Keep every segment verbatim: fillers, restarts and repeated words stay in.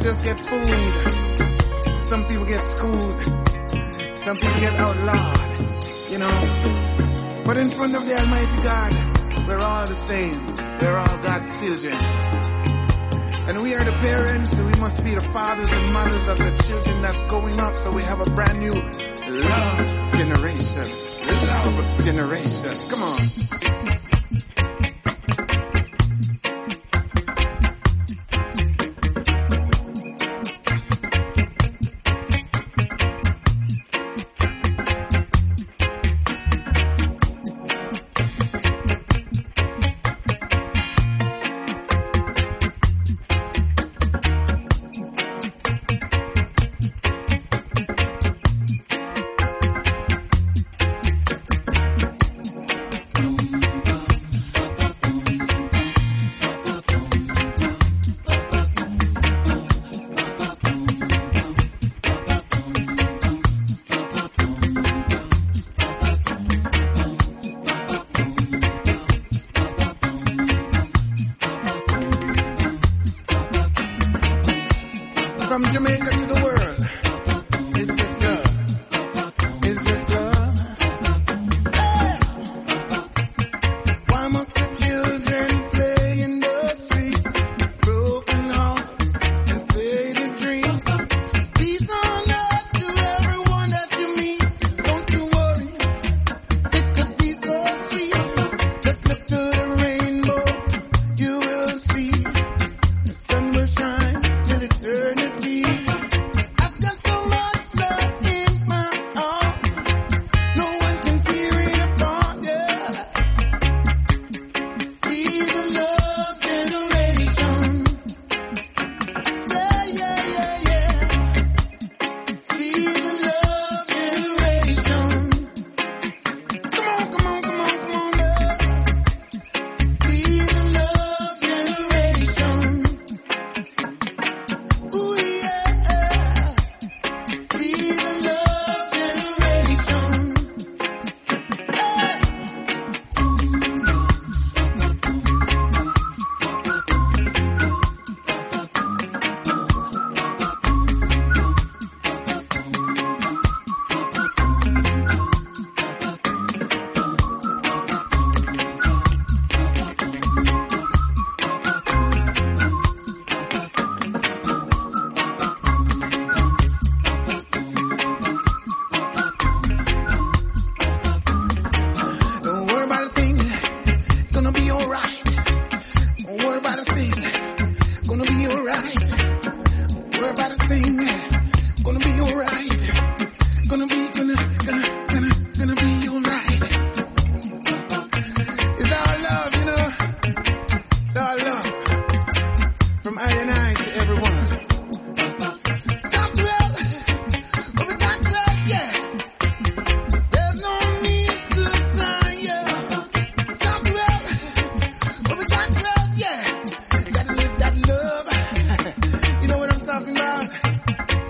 just get food. Some people get schooled. Some people get outlawed. You know. But in front of the Almighty God, we're all the same. We're all God's children. And we are the parents, so we must be the fathers and mothers of the children that's going up, so we have a brand new love generation. Love generation. Come on. From Jamaica to the world, it's just love. It's just love. Hey! Why must the children play in the streets? Broken hearts and faded dreams. Peace on earth to everyone that you meet. Don't you worry, it could be so sweet. Just look to the rainbow, you will see. The sun will shine till eternity. I've got so much love in my heart. No one can tear it apart, yeah. Be the love generation. Yeah, yeah, yeah, yeah. Be the love generation. Come on, come on, come on, come on, yeah. Be the love generation. Ooh, yeah. Be the love generation. Hey. Don't worry about a thing, gonna be alright. Don't worry about a thing, gonna be alright. Don't worry about a thing, gonna be alright. Gonna be, gonna, gonna, gonna, gonna be alright. It's all love, you know. It's all love. From I and I to everyone. Talk well, but we got love, yeah. There's no need to cry, yeah. Talk well, but we got love, yeah. Gotta live that love. You know what I'm talking about?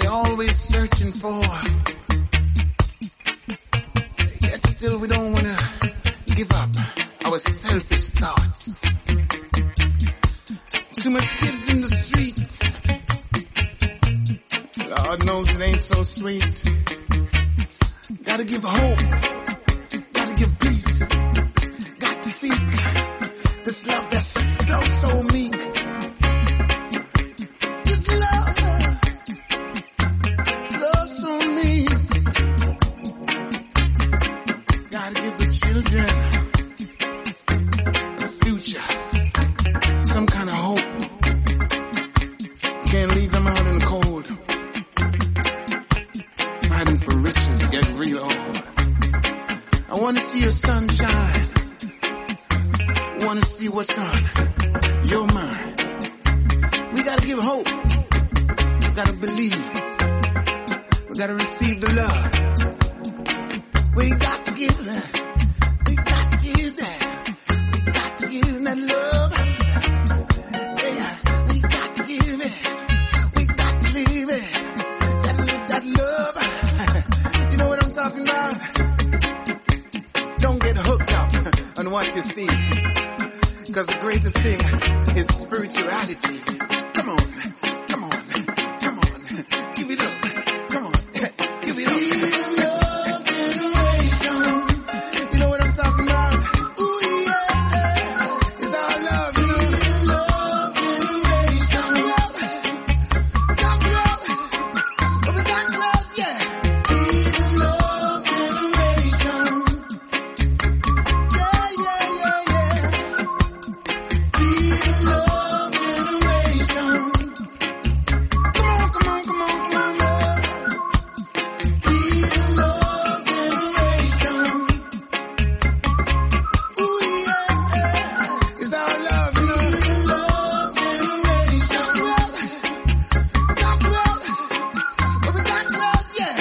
we're always searching for. Yet still we don't want to give up our selfish thoughts. Too much kids in the streets. Lord knows it ain't so sweet. Gotta give hope. Gotta give peace. Got to seek this love that's so, so meek. This love, love so meek. Gotta give the children a future, some kind of hope. Can't leave them out in the cold. Fighting for riches get real old. I wanna see your sunshine. Wanna see what's on your mind. We gotta give hope. We gotta believe. We gotta receive the love. We got to give that. We got to give that. We got to give that love. Yeah, we got to give it. We got to live it. Gotta live that love. You know what I'm talking about? Don't get hooked up on what you see. Because the greatest thing is spirituality. Come on, come on, come on. Give it up. Come on, give it up. Love generation. You know what I'm talking about? Ooh, yeah. It's our love. Love generation. Got love. But we got love, yeah. Love generation. Yeah, yeah, yeah, yeah. Love generation. Come on, come on, come on, come on, love. Be the love generation. Ooh, yeah, it's our love, you know. Love generation. Got love, but we got love, yeah.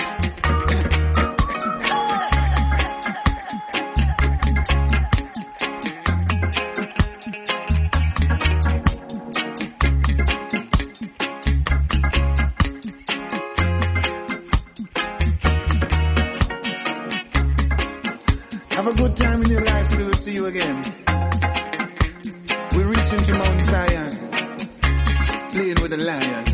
Have a good time in your life till we see you again. We're reaching to Mount Zion, playing with the lion.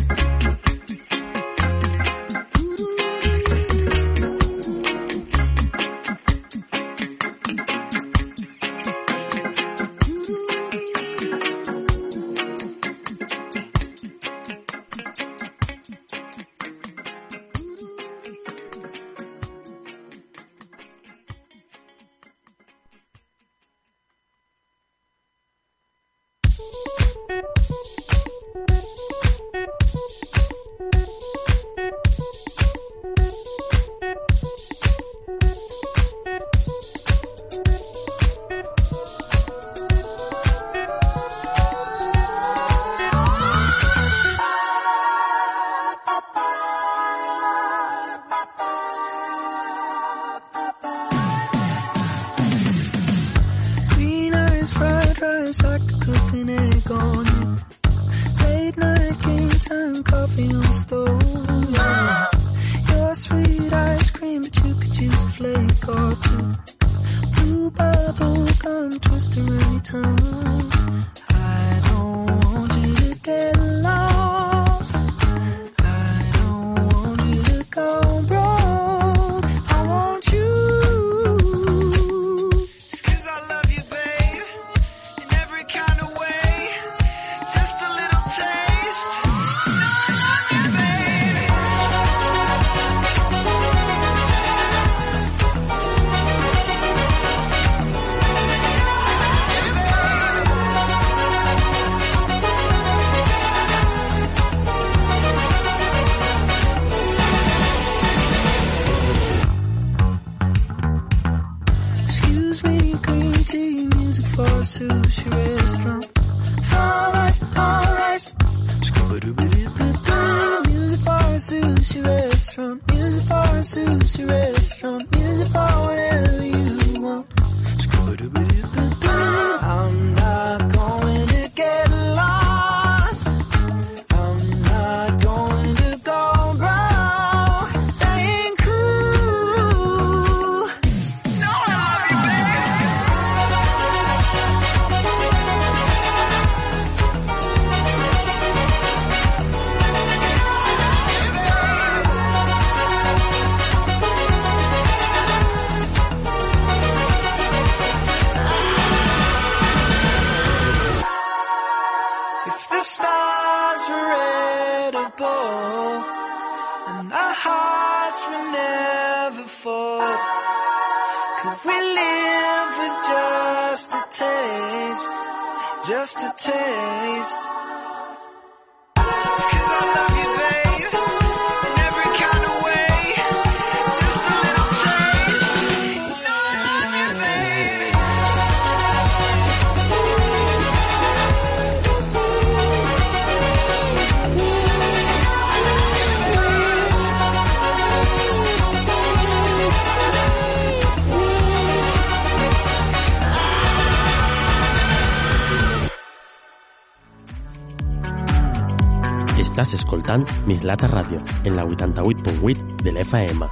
Green eyes, fried rice, I could cook an egg on you. Late night game time, coffee on the stove. Yeah. Your sweet ice cream, but you could use a flake or two. Blue bubble gum, twist around your tongue. I don't want you to get lost. I don't want you to go broke. I want you. Baby, and our hearts will never fall. Could we live with just a taste, just a taste? Cause I love you, babe, in every kind of way. Just a little taste, you know I love you, baby. Estàs escoltant Mislata Ràdio, en la vuitanta-vuit punt vuit de l'F M.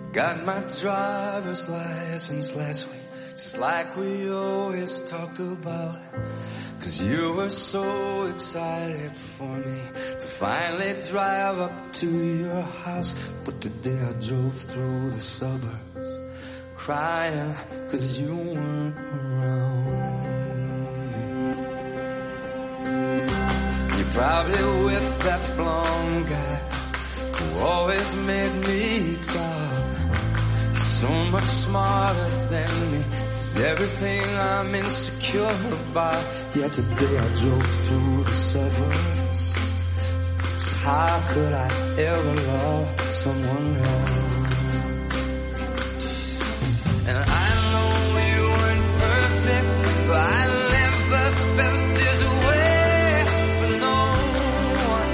Got my driver's license last week, just like we always talked about. Cause you were so excited for me to finally drive up to your house. But today I drove through the suburbs crying cause you weren't around. You're probably with that blonde guy who always made me proud. So much smarter than me, is everything I'm insecure about. Yeah, today I drove through the suburbs, so how could I ever love someone else? And I know we weren't perfect, but I never felt this way for no one.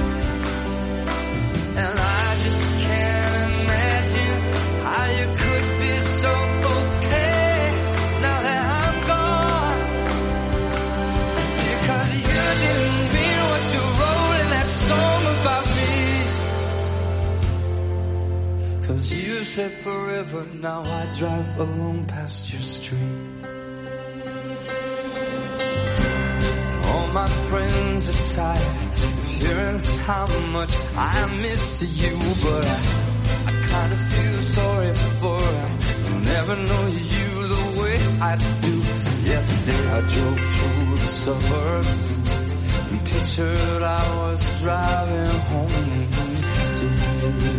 And I just can't imagine how you could be so okay now that I'm gone. Because you didn't mean what you wrote in that song about me. Cause you said forever, now I drive alone past your street. All my friends are tired of hearing how much I miss you, but I I kinda feel sorry for him. I'll never know you the way I do. Yeah, today I drove through the suburbs and pictured I was driving home to you.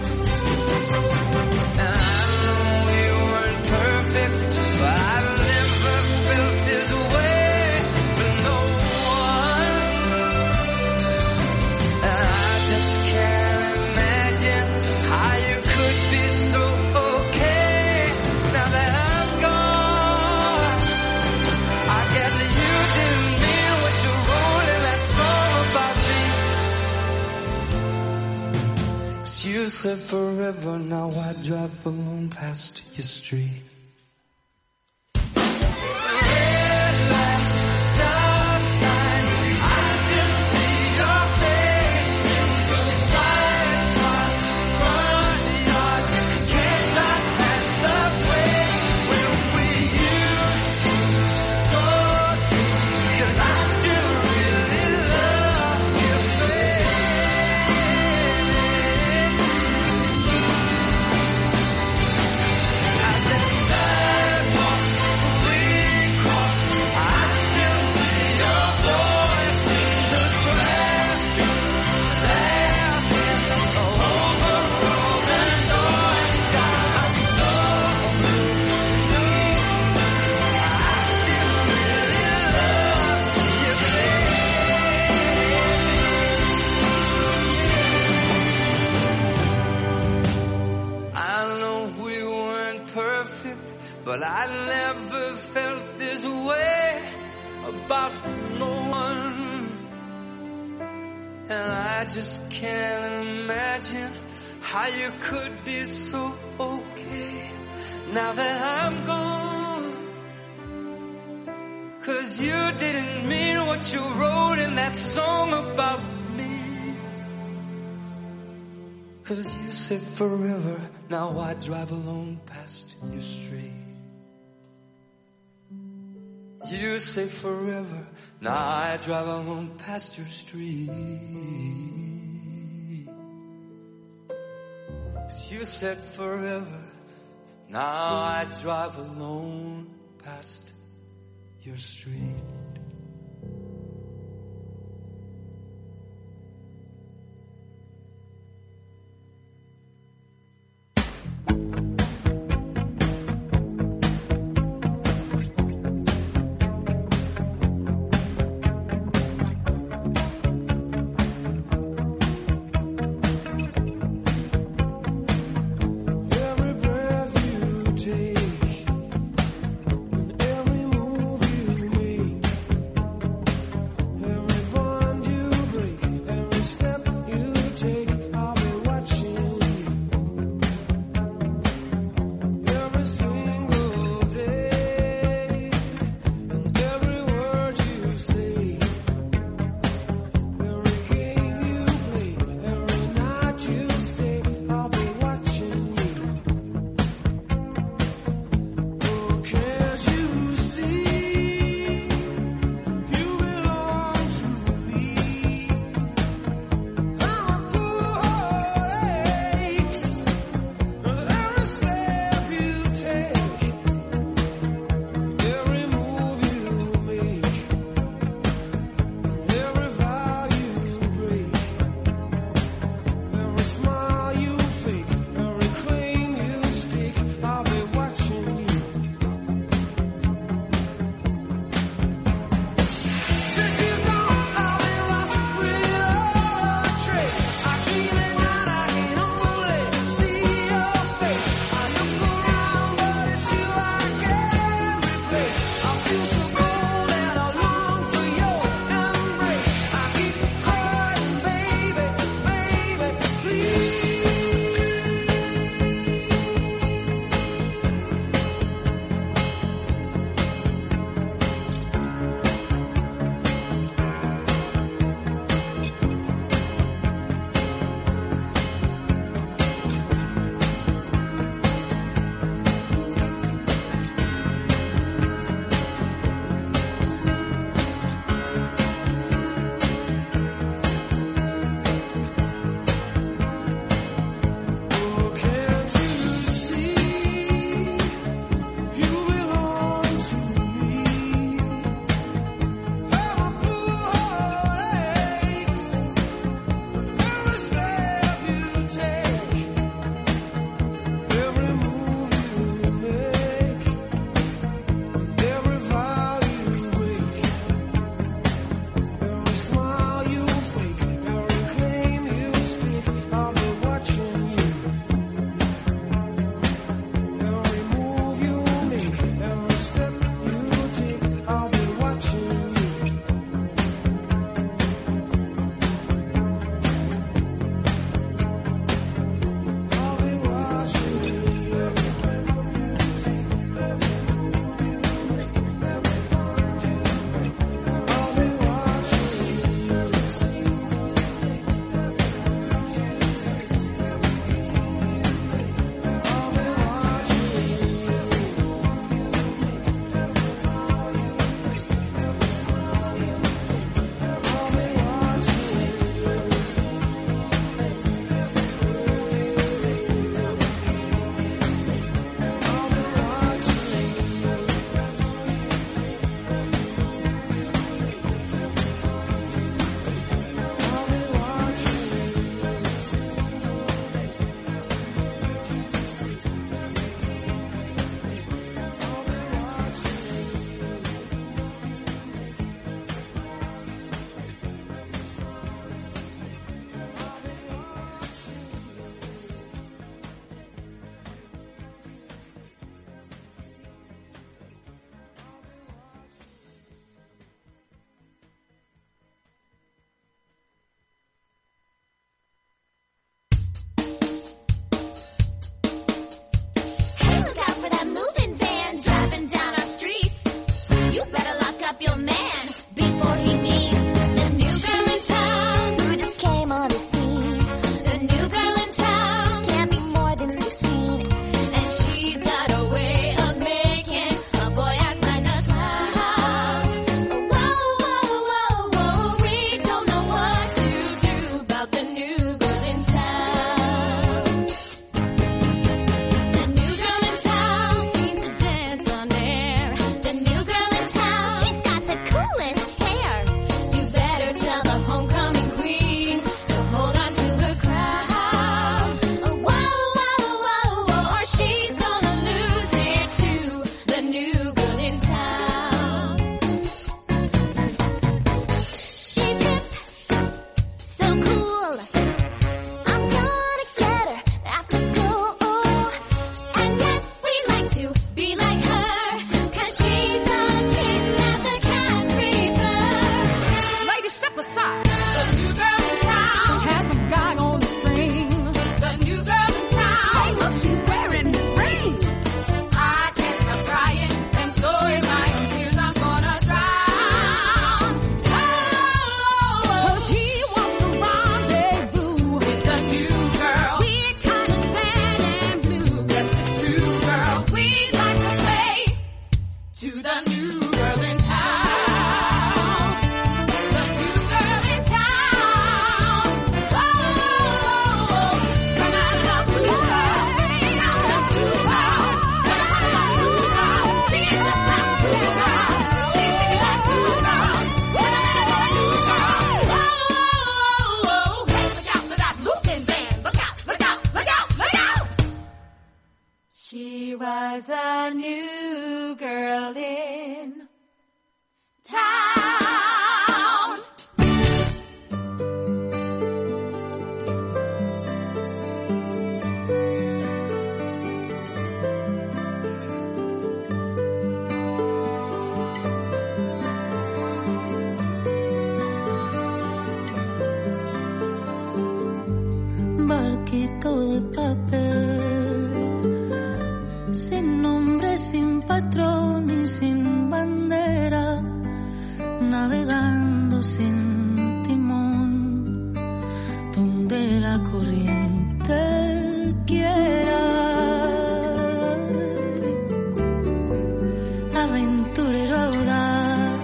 And I know we weren't perfect, but I've never felt this way for no one. And I just can't imagine how you could be so okay now that I'm gone. I guess you didn't mean what you wrote in that song about me. 'Cause you said forever, now I drive alone past your street. Red light, stop sign, I can see your face in the white car. Front yards, can't drive past the place where we used to go to. 'Cause I still really love you, babe. As the sidewalks we cross, I still hear your voice in the traffic, laughing over all the noise. I'm so blue. I still really love you, babe. I know we weren't perfect, but I never felt this way about no one. And I just can't imagine how you could be so okay now that I'm gone. 'Cause you didn't mean what you wrote in that song about me. 'Cause you said forever, now I drive alone past your street. You say forever, now I drive alone past your street. 'Cause you said forever, now I drive alone past your street. Every breath you take and every move you make navegando sin timón, donde la corriente quiera. Aventurero audaz,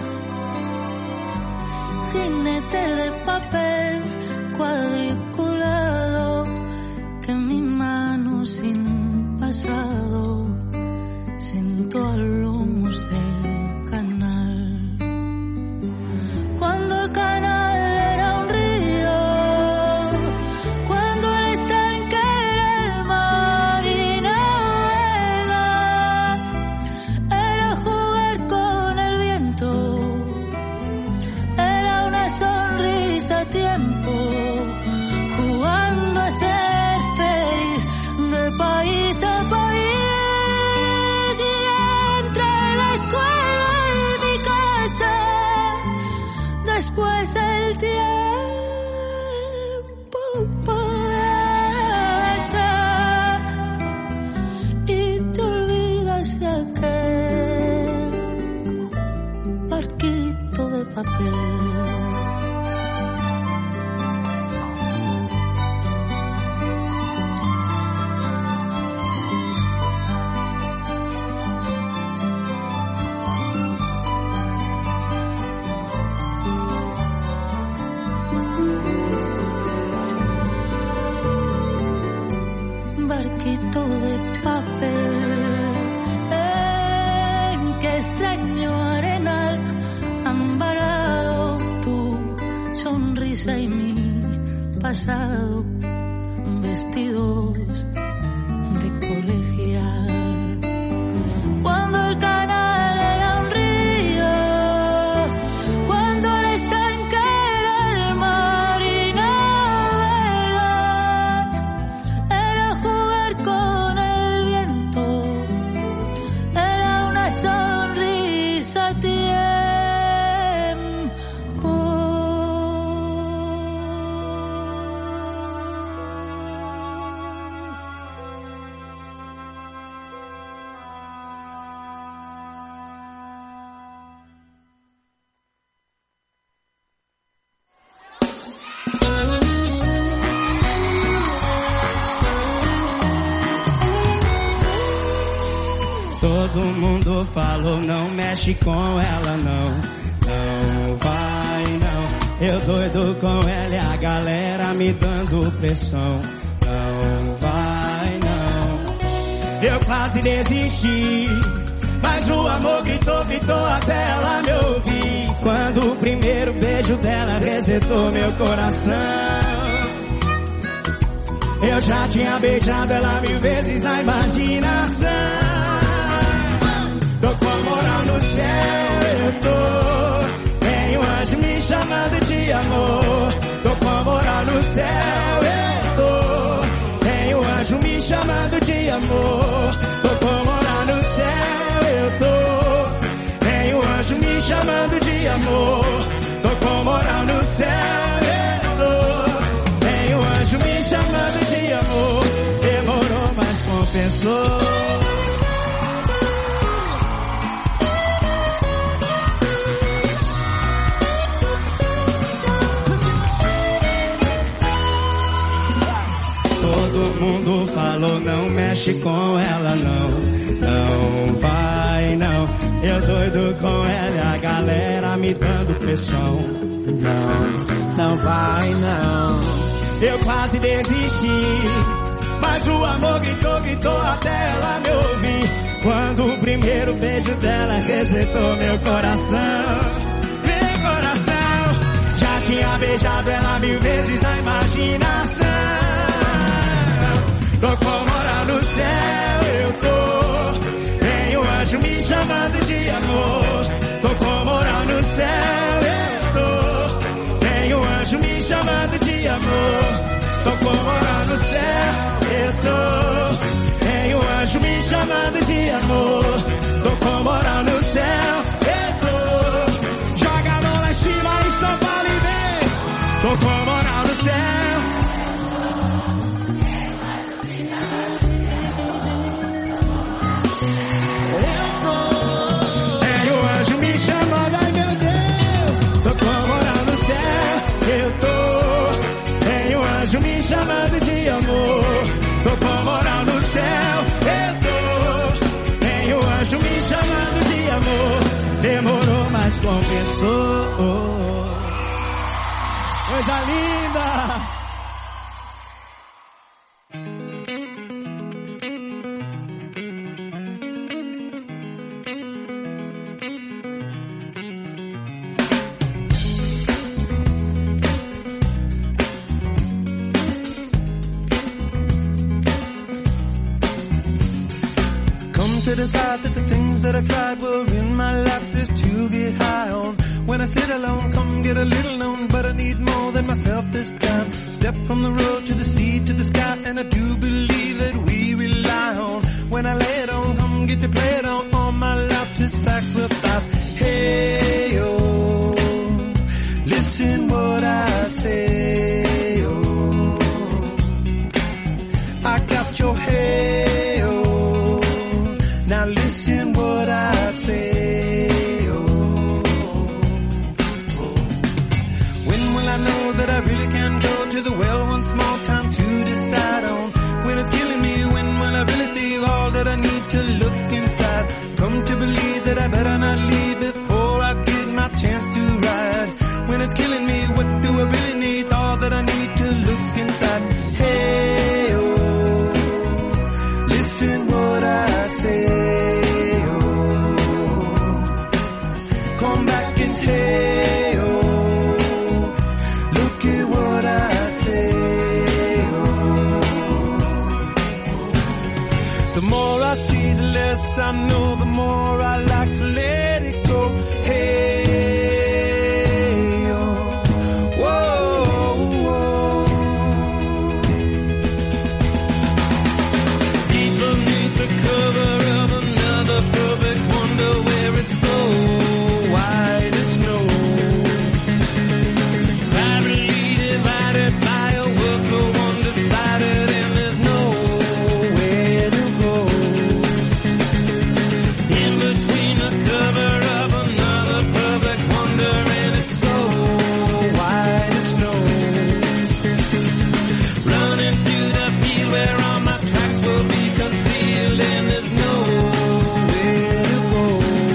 jinete de papel cuadriculado, que mi mano sin pasado sentó a lomos del canal. Cuando el canal era un río, cuando el estanque era el mar y navega, era jugar con el viento, era una sonrisa a tiempo, jugando a ser feliz de país a país. Después el tiempo pasa y te olvidas de aquel barquito de papel. Barquito de papel, en qué extraño arenal han varado tu sonrisa y mi pasado, vestidos de colegial. Cuando el canal era un río, cuando el estanque era el mar y navega, era jugar con el viento, era una sonrisa a tiempo. Todo mundo falou, não mexe com ela não, não vai não. Eu doido com ela e a galera me dando pressão, não vai não. Eu quase desisti, mas o amor gritou, gritou até ela me ouvir. Quando o primeiro beijo dela resetou meu coração. Eu já tinha beijado ela mil vezes na imaginação. Tô com a moral no céu, eu tô. Tem um anjo me chamando de amor. Tô com a moral no céu, eu tô. Tem um anjo me chamando de amor. Tô com a moral no céu, eu tô. Tem um anjo me chamando de amor. Tô com a moral no céu, eu tô. Tem um anjo me chamando de amor. Demorou, mas compensou. Todo mundo falou, não mexe com ela não, não vai não. Eu doido com ela e a galera me dando pressão. Não, não vai não. Eu quase desisti, mas o amor gritou, gritou até ela me ouvir. Quando o primeiro beijo dela resetou meu coração. Meu coração, já tinha beijado ela mil vezes na imaginação. Tô com moral no céu, eu tô. Tem um anjo me chamando de amor. Tô com moral no céu, eu tô. Tem um anjo me chamando de amor. Tô com moral no céu, eu tô. Tem um anjo me chamando de amor. Tô com moral no céu, eu tô. Joga a mão lá em cima em São Paulo e vem. Tô com moral no céu. Me chamando, ai meu Deus, compensou. Coisa linda! To decide that the things that I tried were in my life just to get high on. When I sit alone, come get a little known, but I need more than myself this time. Step from the road to the sea to the sky, and I do believe that we rely on. When I lay it on, come get to play it on, all my life to sacrifice. Hey, oh, listen what I say, oh, I got your head. Now listen what I say, oh, oh. When will I know that I really can go to the well one small time to decide on? When it's killing me, when will I really see all that I need to look inside? Come to believe that I better not leave before I get my chance to ride. When it's killing me, what do I really need? All that I need to look inside. Hey, oh, listen what I say. Come back and hey, oh, look at what I say, oh. The more I see, the less I know, the more I like to let it go. Hey, oh, whoa, whoa. Deep beneath the cover of another perfect wonder where it's so white as snow, privately divided by a world so undecided, and there's nowhere to go. In between the cover of another perfect wonder, and it's so white as snow, running through the field where all my tracks will be concealed, and there's nowhere to go.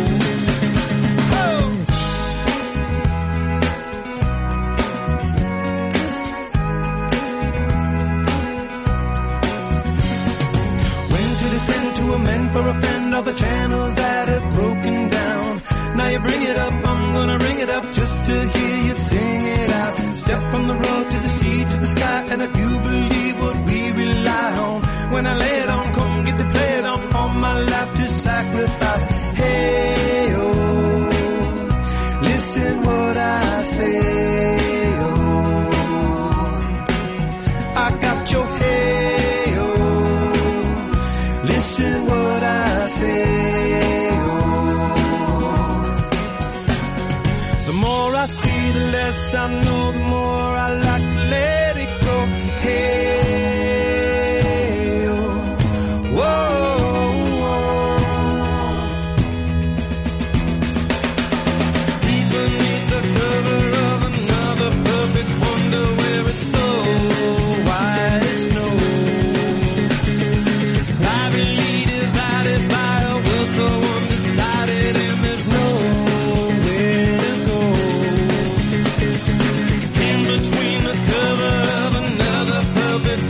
To amend for a friend all the channels that have broken down. Now you bring it up, I'm gonna ring it up just to hear you sing it out. Step from the road to the sea to the sky, and I do believe what we rely on. When I lay it on, come get to play it on, all my life to sacrifice. Hey, oh, listen what I say, oh, I got your hey, oh, listen what I say, oh. The more I see, the less I know, the more I like to let it go. Hey, oh, whoa, whoa. Deep beneath the cover of another perfect wonder where it's so white as snow, privately divided by a world so undecided, and there's nowhere to go. In between the cover of another perfect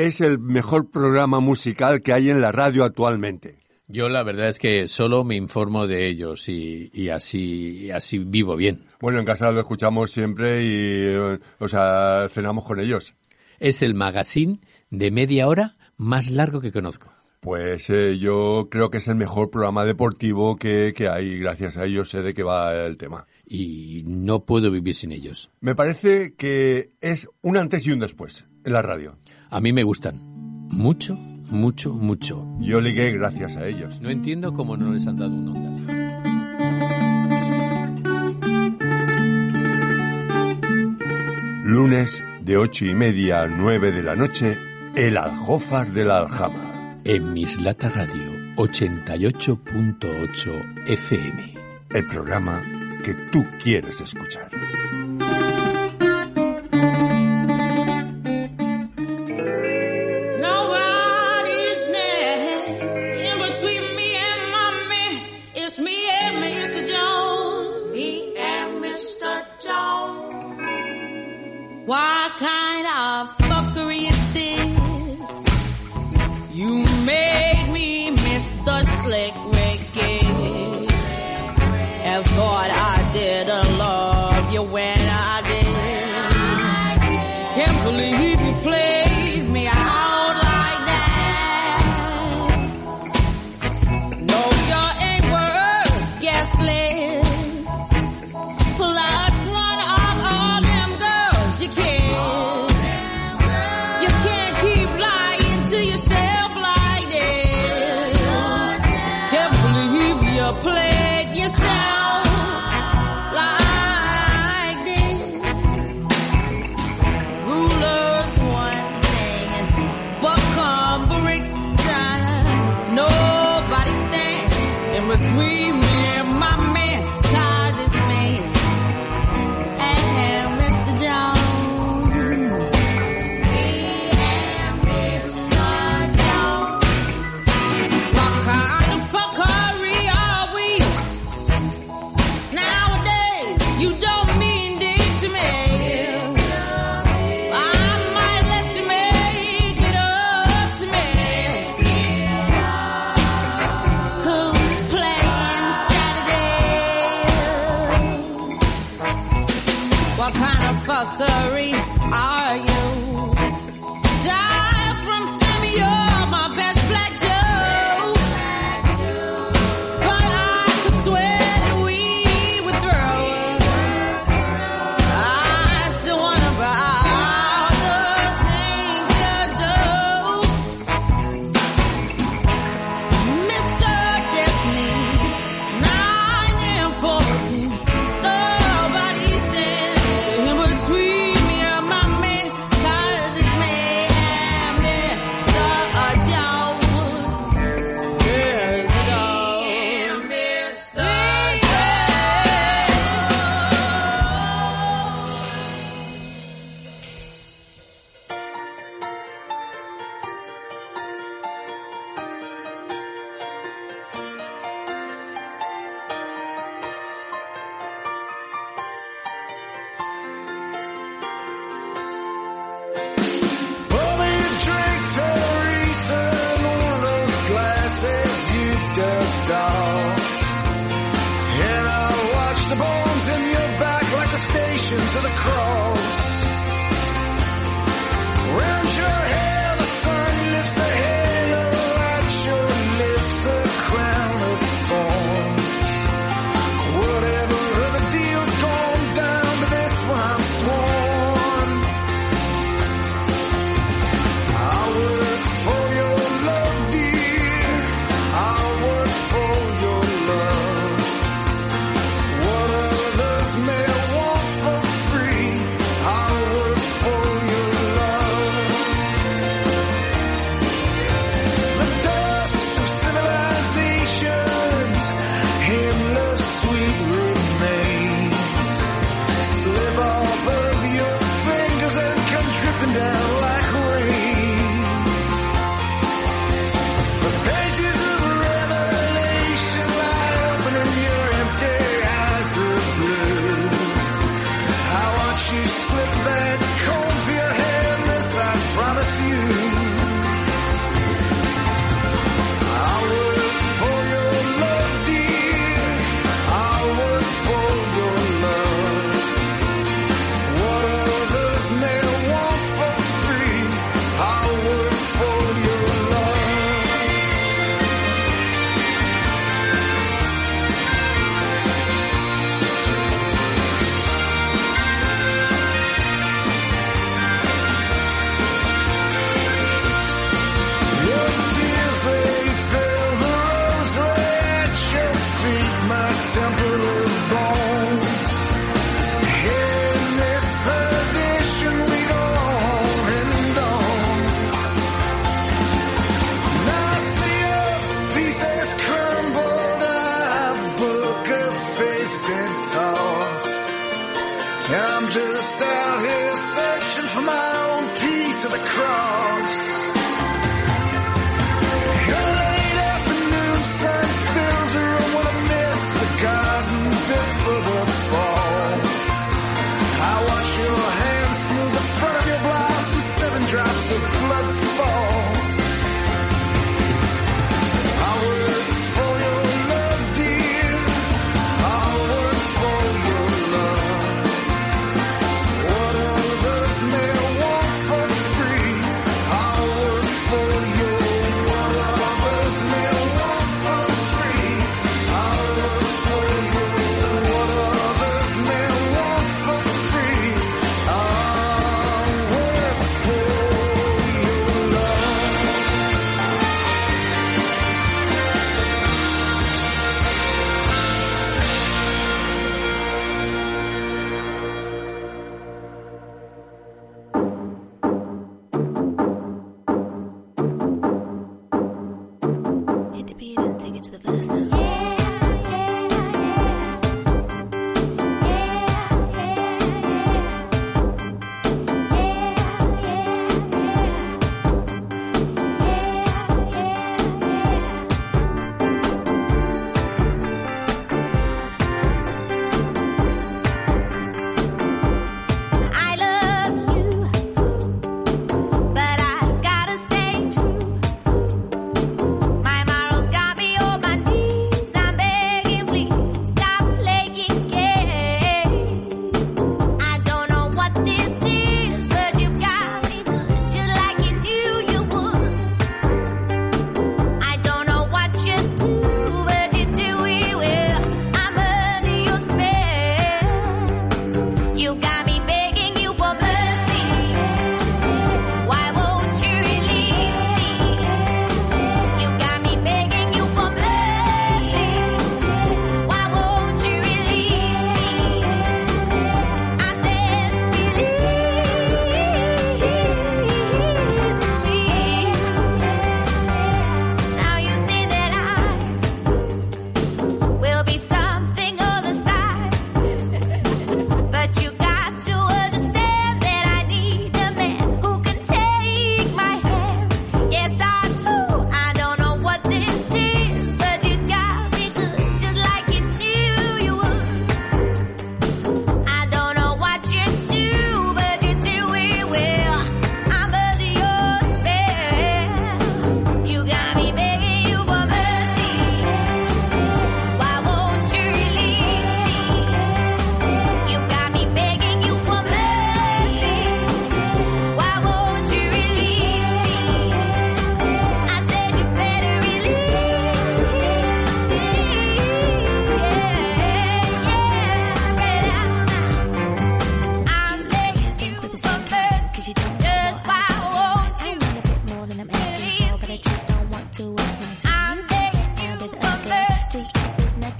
es el mejor programa musical que hay en la radio actualmente? Yo la verdad es que solo me informo de ellos y, y así y así vivo bien. Bueno, en casa lo escuchamos siempre y, eh, o sea, cenamos con ellos. Es el magazine de media hora más largo que conozco. Pues eh, yo creo que es el mejor programa deportivo que, que hay. Gracias a ellos sé de qué va el tema. Y no puedo vivir sin ellos. Me parece que es un antes y un después en la radio. A mí me gustan mucho, mucho, mucho. Yo ligué gracias a ellos. No entiendo cómo no les han dado un Ondas. Lunes de ocho y media a nueve de la noche, El Aljófar de la Aljama. En Mislata Radio ochenta y ocho punto ocho F M. El programa que tú quieres escuchar. What kind of fuckery is this? You made me Mister Slick Ricky. And thought I didn't love you when I did. Can't believe you played me out like that. No, you ain't worth gaslit. Plus one of all them girls you killed. You can't keep lying to yourself like this. Can't believe you played yourself like this. Rulers one thing, but come Brixton, nobody stands in between me and my man, 'cause it's me and Mister Jones. Me and Mister Jones. What kind of fuckery are we? Nowadays, you don't mean dick to me. I might let you make it up to me. Who's playing Saturday? What kind of fuckery are you? Die from Sammy, you're my best black joke. But I could swear that we would throw. I still wanna about the things you do. Mister Destiny, nine and fourteen. Nobody stands in between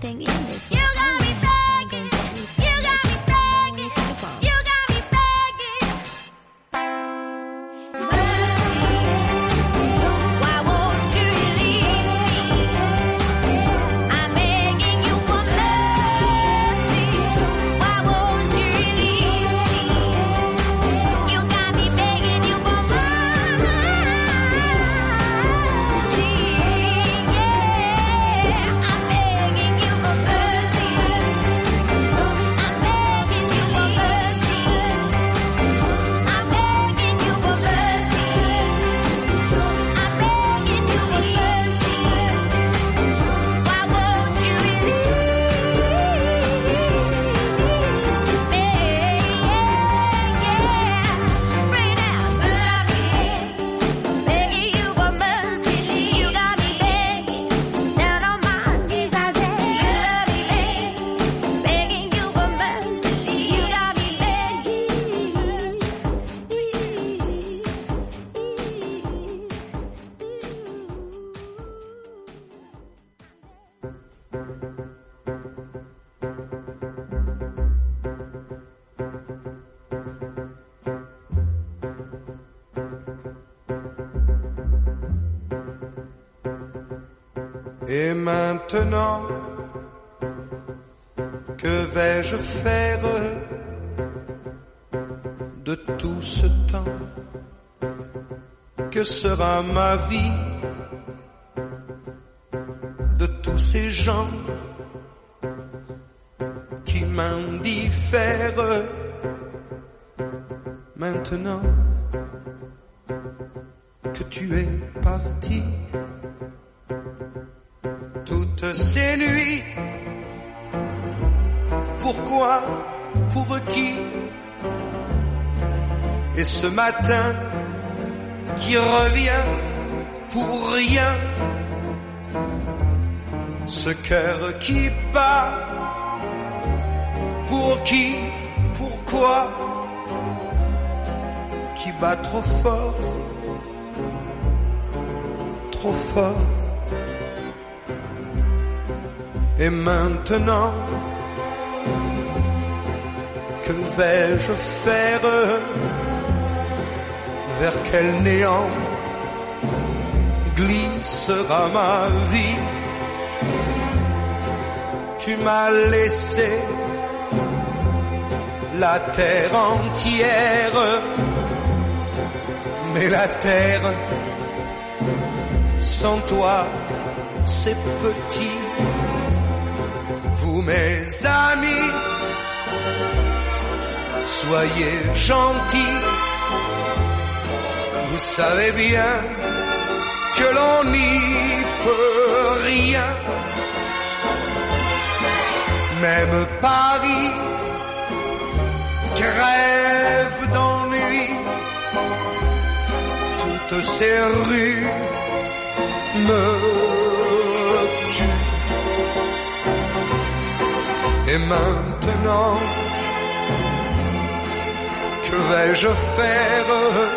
anything in this world. You got me begging, you got me begging, you got me begging. Why won't you release me? I'm begging you for mercy. Why won't you release me? You got me begging you for mercy. Et maintenant, que vais-je faire de tout ce temps? Que sera ma vie de tous ces gens qui m'indiffèrent? Maintenant que tu es parti, toutes ces nuits, pourquoi, pour qui? Et ce matin qui revient pour rien, ce cœur qui bat, pour qui, pourquoi, qui bat trop fort, trop fort. Et maintenant, que vais-je faire? Vers quel néant glissera ma vie? Tu m'as laissé la terre entière, mais la terre sans toi c'est petit. Vous mes amis, soyez gentils, vous savez bien que l'on n'y peut rien. Même Paris crève d'ennui, toutes ces rues me tuent. Et maintenant, que vais-je faire?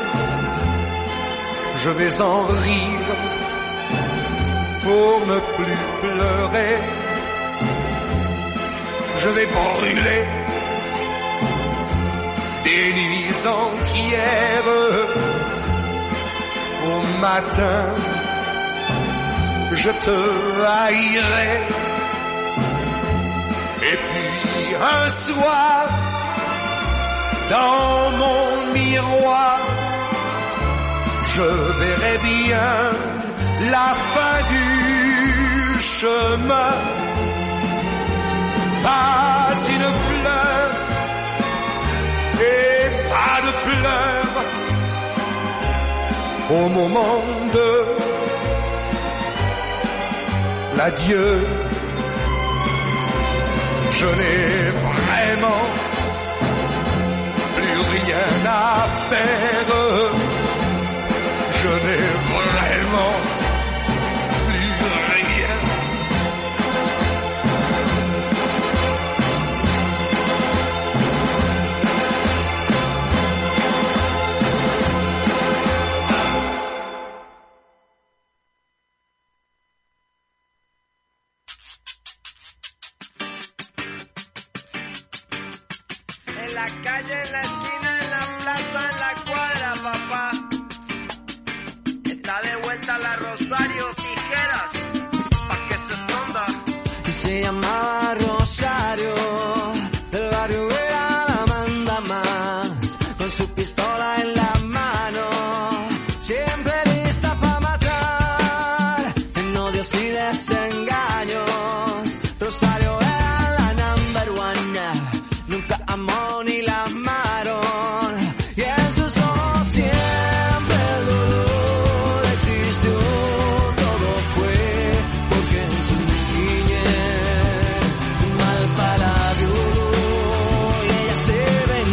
Je vais en rire pour ne plus pleurer. Je vais brûler des nuits entières. Au matin, je te haïrai. Et puis un soir, dans mon miroir, je verrai bien la fin du chemin. Pas une fleur et pas de pleurs au moment de l'adieu. Je n'ai vraiment plus rien à faire. Je n'ai vraiment plus rien. la calle, en la esquina, en la plaza, en la cuadra, papá. Está de vuelta la Rosario Tijeras, pa' que se esconda. Se llamaba Rosario, del barrio era la manda más, con su pistola en la mano, siempre lista para matar, en odios y desengaños. Rosario era la number one, nunca amó ni la amaron, y en sus ojos siempre el dolor existió. Todo fue porque en su niñez un mal palabra y ella se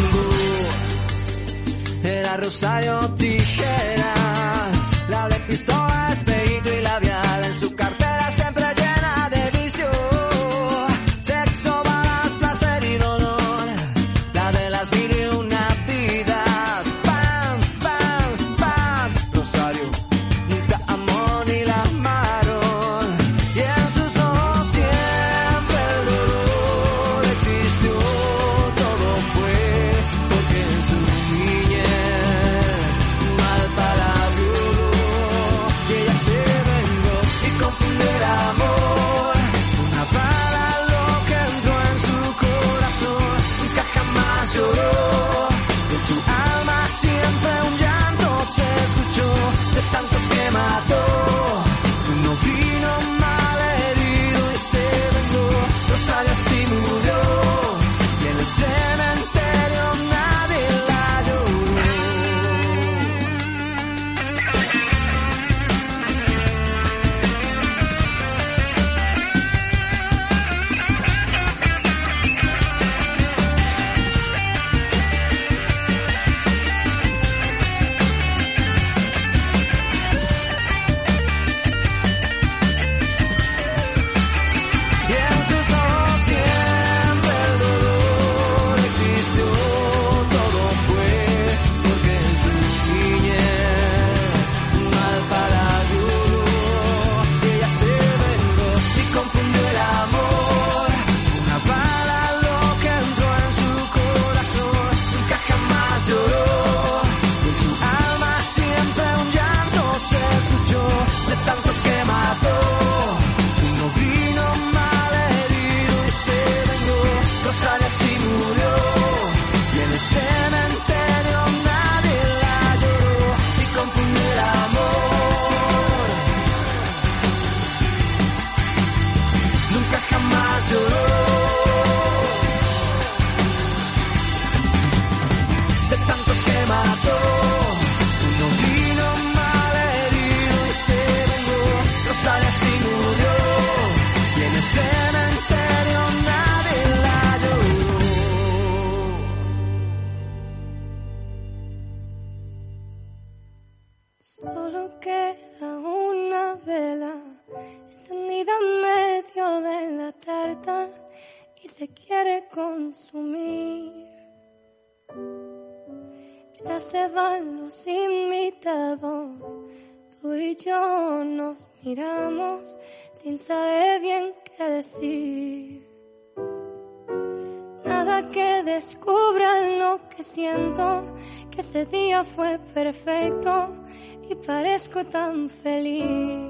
vengó. Era Rosario Tijeras, la de pistola, espejito y labial, en su cartera siempre llena de vicio, sexo, balas, placer y dolor, la de las mil y una vidas. Pam, pam, pam. Rosario nunca amó ni la amaron, y en sus ojos siempre el dolor existió. Todo fue porque en su niñez un mal palabra y ella se vengó y confundió el amor. Una bala lo que entró en su corazón, nunca jamás lloró. En su alma siempre un llanto se escuchó, de tantos que mató. Uno vino mal herido y se vengó. Rosario así murió, y en el cementerio nadie la lloró. Y en sus ojos siempre el dolor existió. Todo fue porque en su niñez un mal palabra y ella se vengó y confundió el amor. Una bala lo que entró en su corazón, nunca jamás lloró. En su alma siempre un llanto se escuchó, de tantos que mató. Uno vino mal herido y se vengó. Rosario así murió, y en el cementerio nadie la lloró y confundió el amor. Nunca jamás lloró, de tantos que mató. Uno vino mal herido y se vengó. Rosario así murió, y en el cementerio nadie la lloró. Solo queda una vela encendida en medio de la tarta y se quiere consumir. Ya se van los invitados, tú y yo nos miramos sin saber bien qué decir. Nada que descubra lo que siento, que ese día fue perfecto y parezco tan feliz.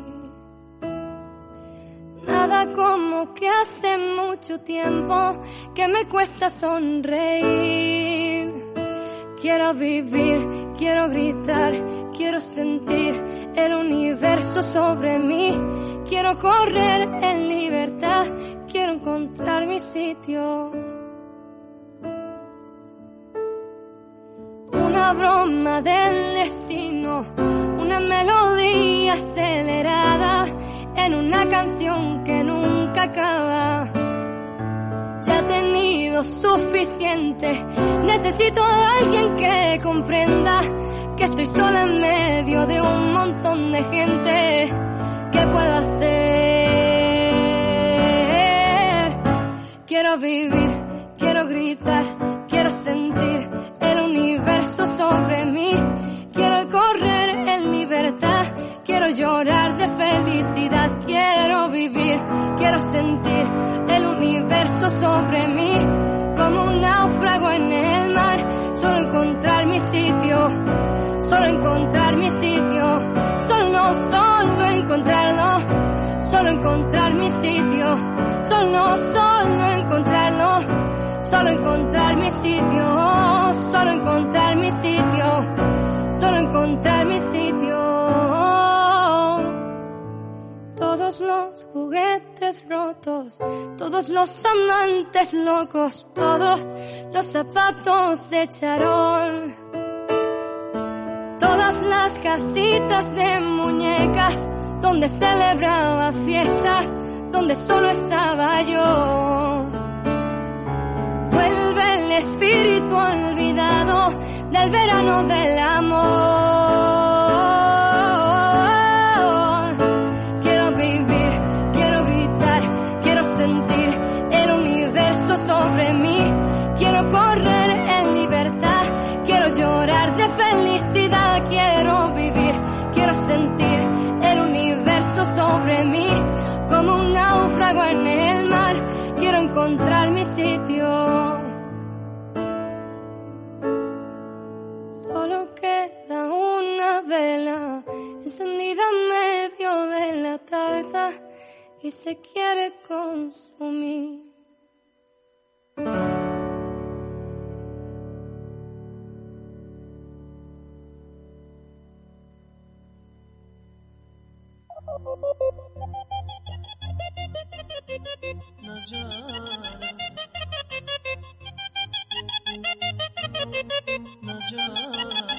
Nada como que hace mucho tiempo que me cuesta sonreír. Quiero vivir, quiero gritar, quiero sentir el universo sobre mí. Quiero correr en libertad, quiero encontrar mi sitio. Una broma del destino, una melodía acelerada en una canción que nunca acaba. Ya he tenido suficiente, necesito a alguien que comprenda que estoy sola en medio de un montón de gente. ¿Qué puedo hacer? Quiero vivir, quiero gritar, quiero sentir el universo sobre mí. Quiero correr en libertad, quiero llorar de felicidad. Quiero vivir, quiero sentir el universo sobre mí, como un náufrago en el mar. solo encontrar mi sitio, solo encontrar mi sitio, solo encontrar mi sitio. Todos los juguetes rotos, todos los amantes locos, todos los zapatos de charol, todas las casitas de muñecas donde celebraba fiestas, donde solo estaba yo. Vuelve el espíritu olvidado del verano del amor. Quiero vivir, quiero gritar, quiero sentir el universo sobre mí. Quiero correr en libertad, quiero llorar de felicidad. Quiero vivir, quiero sentir el universo sobre mí. Como un náufrago en el mar, quiero encontrar mi sitio. Solo queda una vela encendida en medio de la tarta y se quiere consumir. No llora, no llora.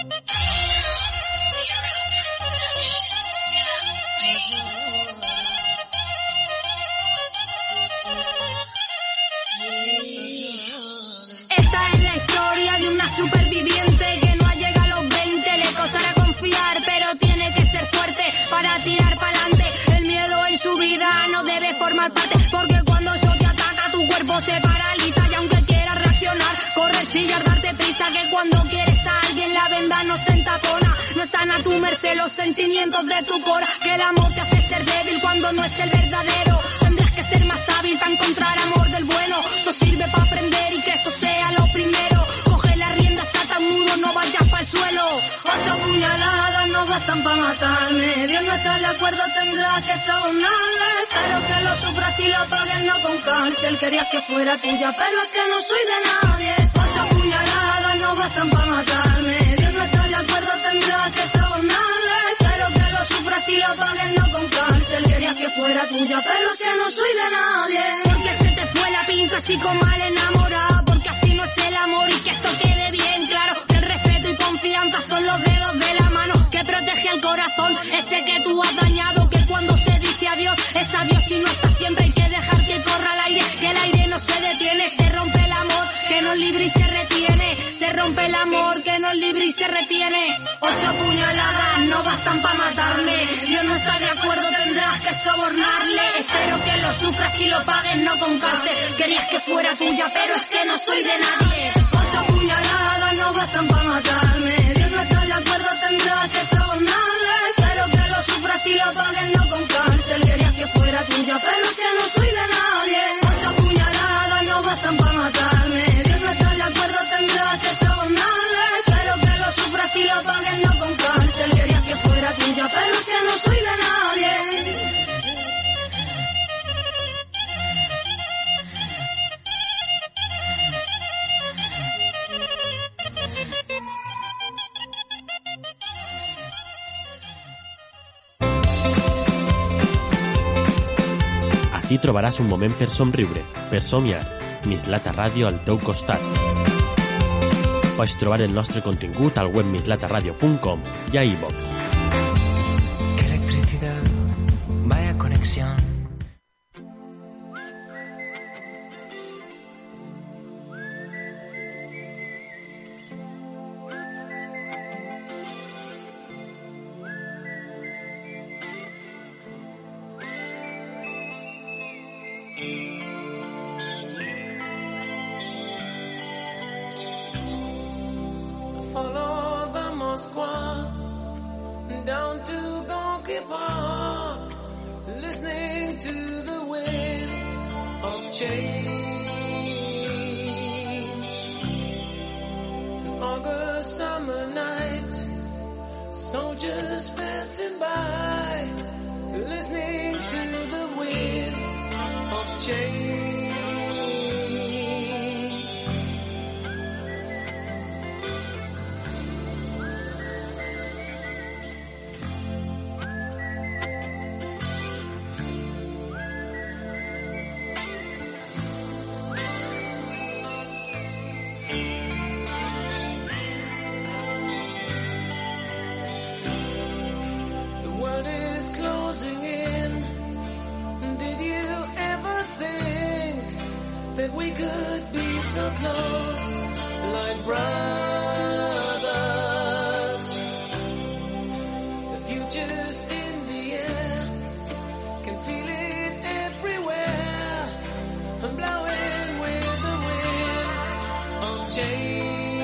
Esta es la historia de una superviviente que no ha llegado a los veinte. Le costará confiar, pero tiene que ser fuerte para tirar pa'lante. El miedo en su vida no debe formar parte, porque cuando eso te ataca tu cuerpo se paraliza. Y aunque quieras reaccionar, correr, chillar, darte prisa, que cuando quieres a alguien la venda no se entapona. No están a tu merced los sentimientos de tu cora, que el amor te hace ser débil cuando no es el verdadero. Tendrás que ser más hábil para encontrar amor del bueno. Esto sirve para aprender y que esto sea lo primero. Coge las riendas, ata mudo, no vayas para el suelo. Ocho puñaladas no bastan para matarme. Dios no está de acuerdo, tendrás que sobornarle. Espero que lo sufras y lo pagues, no con cárcel. Querías que fuera tuya, pero es que no soy de nadie. Ocho puñaladas no bastan para matarme. Dios no está de acuerdo, tendrás que sobornarle. Espero que lo sufras y lo pagues, no con cárcel. Querías que fuera tuya, pero es que no soy de nadie. Porque se te fue la pinta, chico mal enamorado. Porque así no es el amor, y que esto quede bien claro. El respeto y confianza son los dedos de la mano que protege al corazón, ese que tú has dañado. Que cuando se dice adiós, es adiós y no está siempre. Hay que dejar que corra el aire, que el aire no se detiene. Se rompe el amor, que nos libre y se retiene. Se rompe el amor, que nos libre y se retiene. Ocho puñaladas no bastan para matarme. Dios no está de acuerdo, tendrás que sobornarle. Espero que lo sufras y lo pagues, no con cárcel. Querías que fuera tuya, pero es que no soy de nadie. Ocho puñaladas no bastan para matarme. Dios no está de acuerdo, tendrás que sobornarle. Espero que lo sufras y lo pagues, no con cárcel. Querías que fuera tuya, pero es que no soy de nadie. Ocho puñaladas no bastan para matarme. Dios no está de acuerdo, tendrás que sobornarle. Espero que lo sufras y lo pagues, no con cárcel. Querías que fuera tuya, pero es que no soy de nadie. Així trobaràs un moment per somriure, per somiar. Mislata Ràdio al teu costat. Pots trobar el nostre contingut al web mislata radio punt com i a iVox. Qué electricidad, vaya conexión. Follow the Moskwa down to Gonky Park, listening to the wind of change. An August summer night, soldiers passing by, listening to the wind of change. that we could be so close, like brothers. The future's in the air, can feel it everywhere. I'm blowing with the wind of change.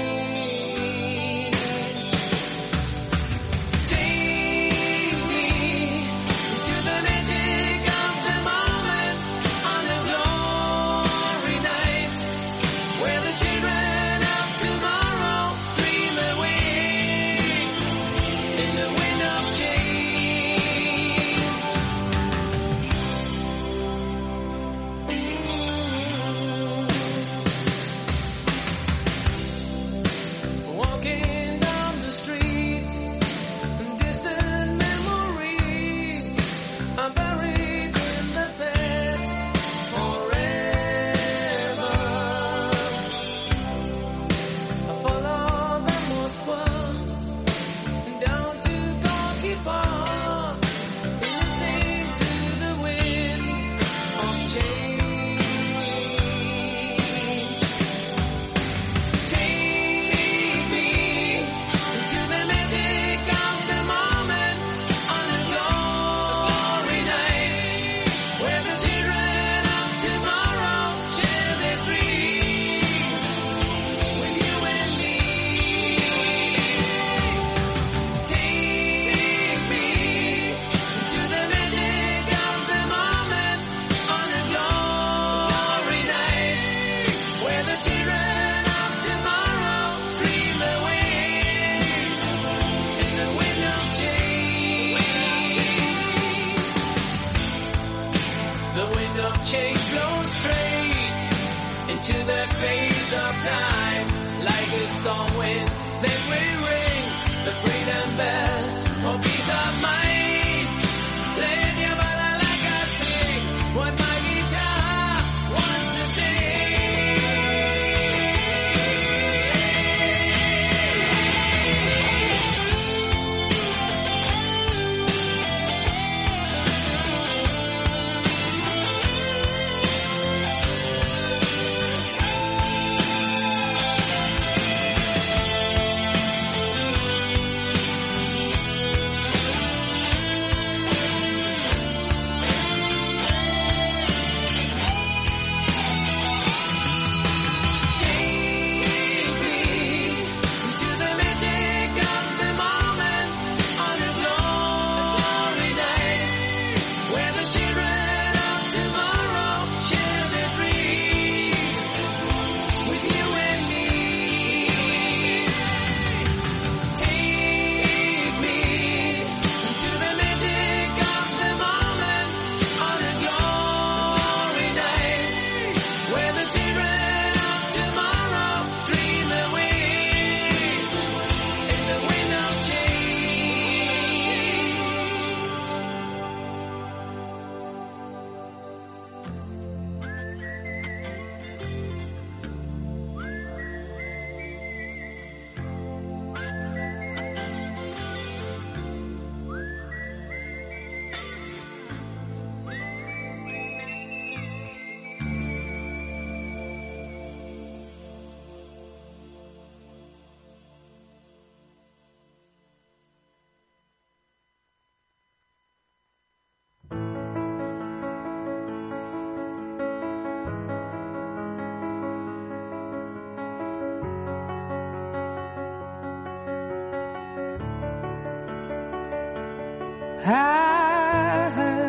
I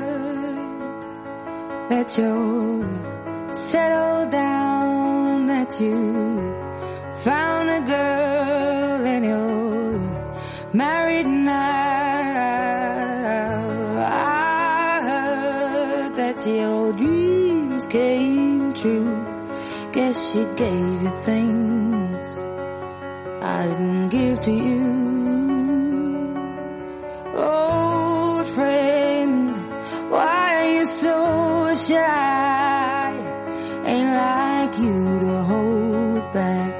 heard that you're settled down, that you found a girl and you're married now. I heard that your dreams came true. Guess she gave you things I didn't give to you. Old friend, why are you so shy? Ain't like you to hold back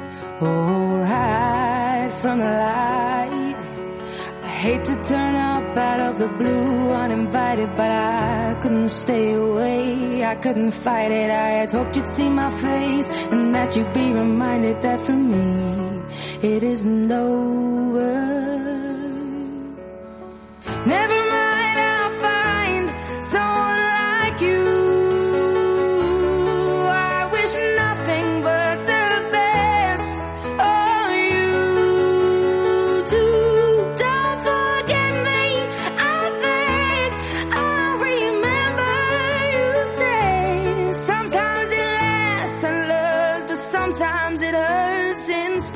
or hide from the light. I hate to turn up up out of the blue, uninvited, but I couldn't stay away. I couldn't fight it. I had hoped you'd see my face and that you'd be reminded that for me it isn't over. Never mind, I'll find someone like you. I wish nothing but the best of you too. Don't forget me, I think I'll remember you say sometimes it lasts and loves, but sometimes it hurts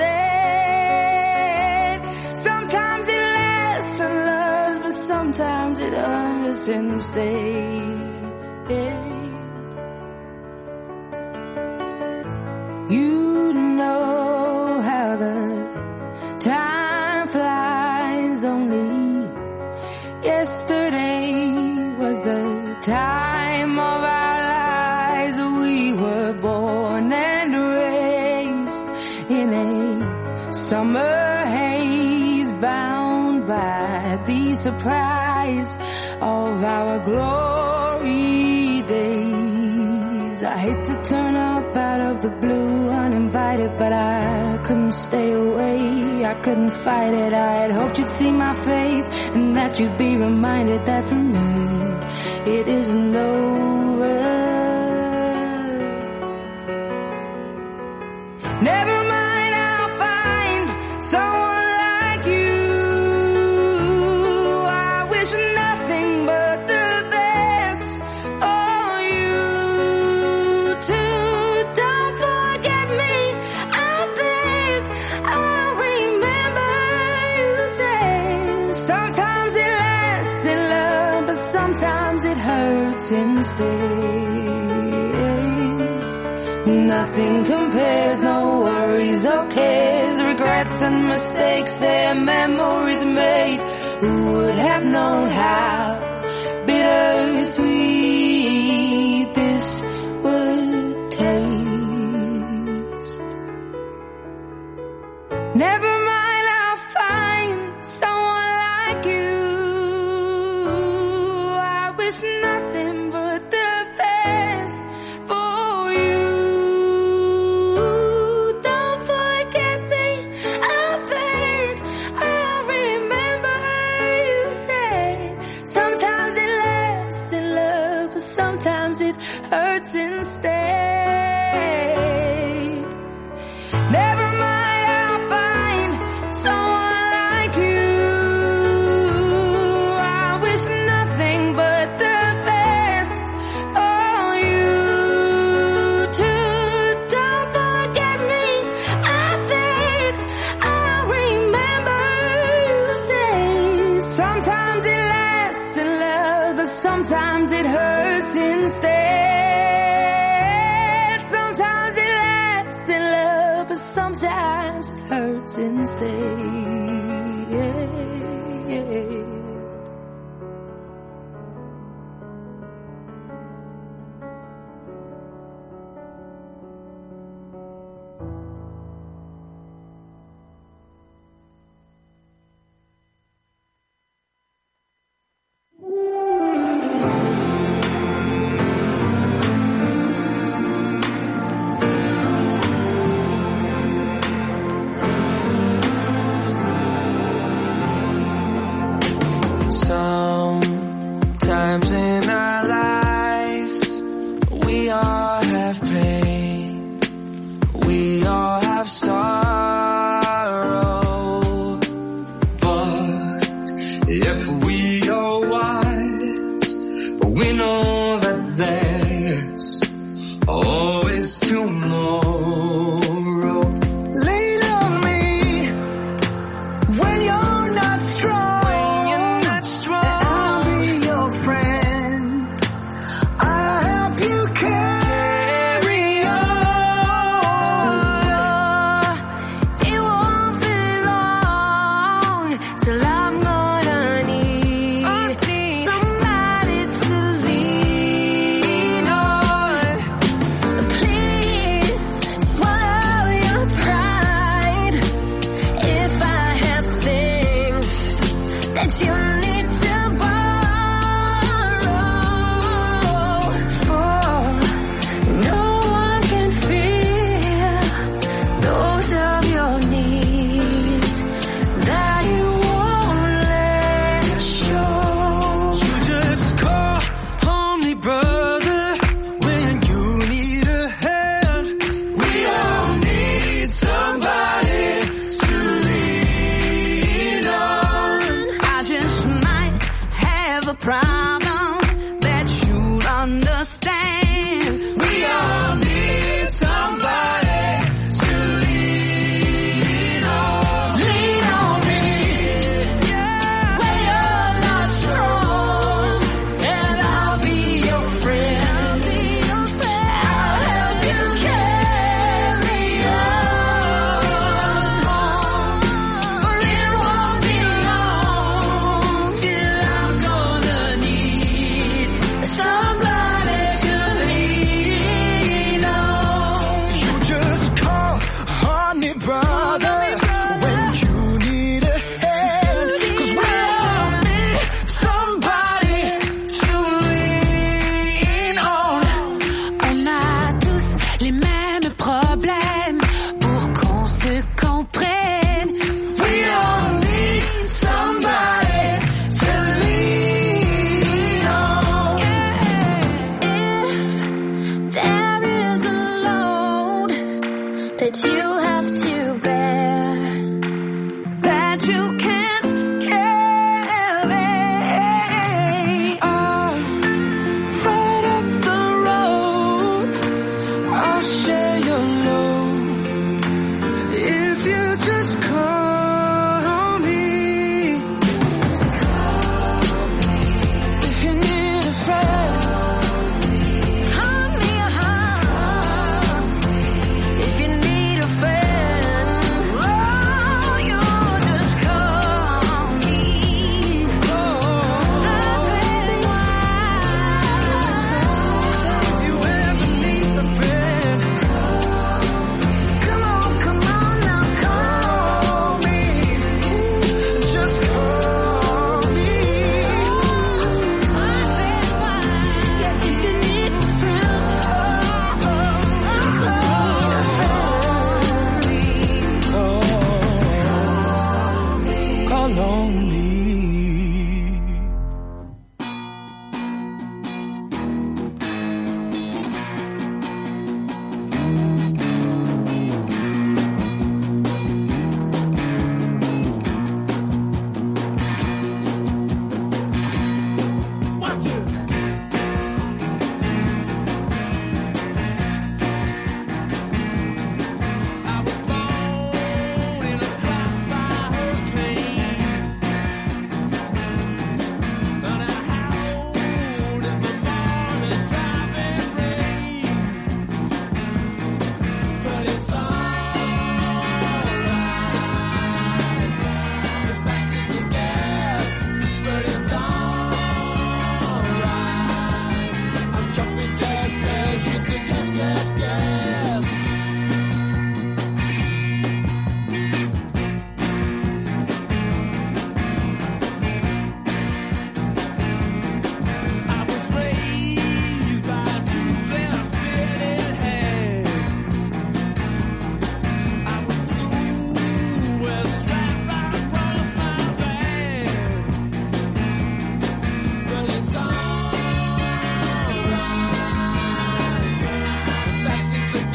instead. Sometimes it lasts and loves, but sometimes it hurts instead. You know how the time flies. Only yesterday was the time of our lives. We were born and raised in a summer haze, bound by the surprise of our glory days. I hate to turn up out of the blue, uninvited, but I couldn't stay away. I couldn't fight it. I had hoped you'd see my face and that you'd be reminded that for me it isn't over. Never mind, I'll find someone like you. I wish nothing but the best for you too. Don't forget me, I think I'll remember you say sometimes it lasts in love, but sometimes it hurts instead. Nothing compares, no worries or cares, regrets and mistakes, their memories made. Who would have known how bittersweet this would taste? Never mind, I'll find someone like you. I wish nothing but the best for you. Don't forget me, I beg, I'll remember you say sometimes it lasts in love, but sometimes it hurts instead. Never mind, I'll find someone like you. I wish nothing but the best for you too. Don't forget me, I beg, I'll remember you say sometimes it lasts in love, but sometimes it hurts instead. Sometimes it lasts in love, but sometimes it hurts instead. Sometimes in our lives, we all have pain, we all have sorrow, but if we are wise, we know that there's always tomorrow. Lean on me when you're not strong. Somebody to lean on. Please les mêmes problèmes pour qu'on se comprenne. We all need somebody to lean on. If there is a load that you have to bear, that you can't carry, I'll right up the road, I'll share your load. If you just call me, if you need a friend, call me, uh-huh. If you need a friend, oh, you just call me. Oh, that's why. If you ever need a friend, come on, come on now, call me. Just call me. If you need a friend, Call on me. Practice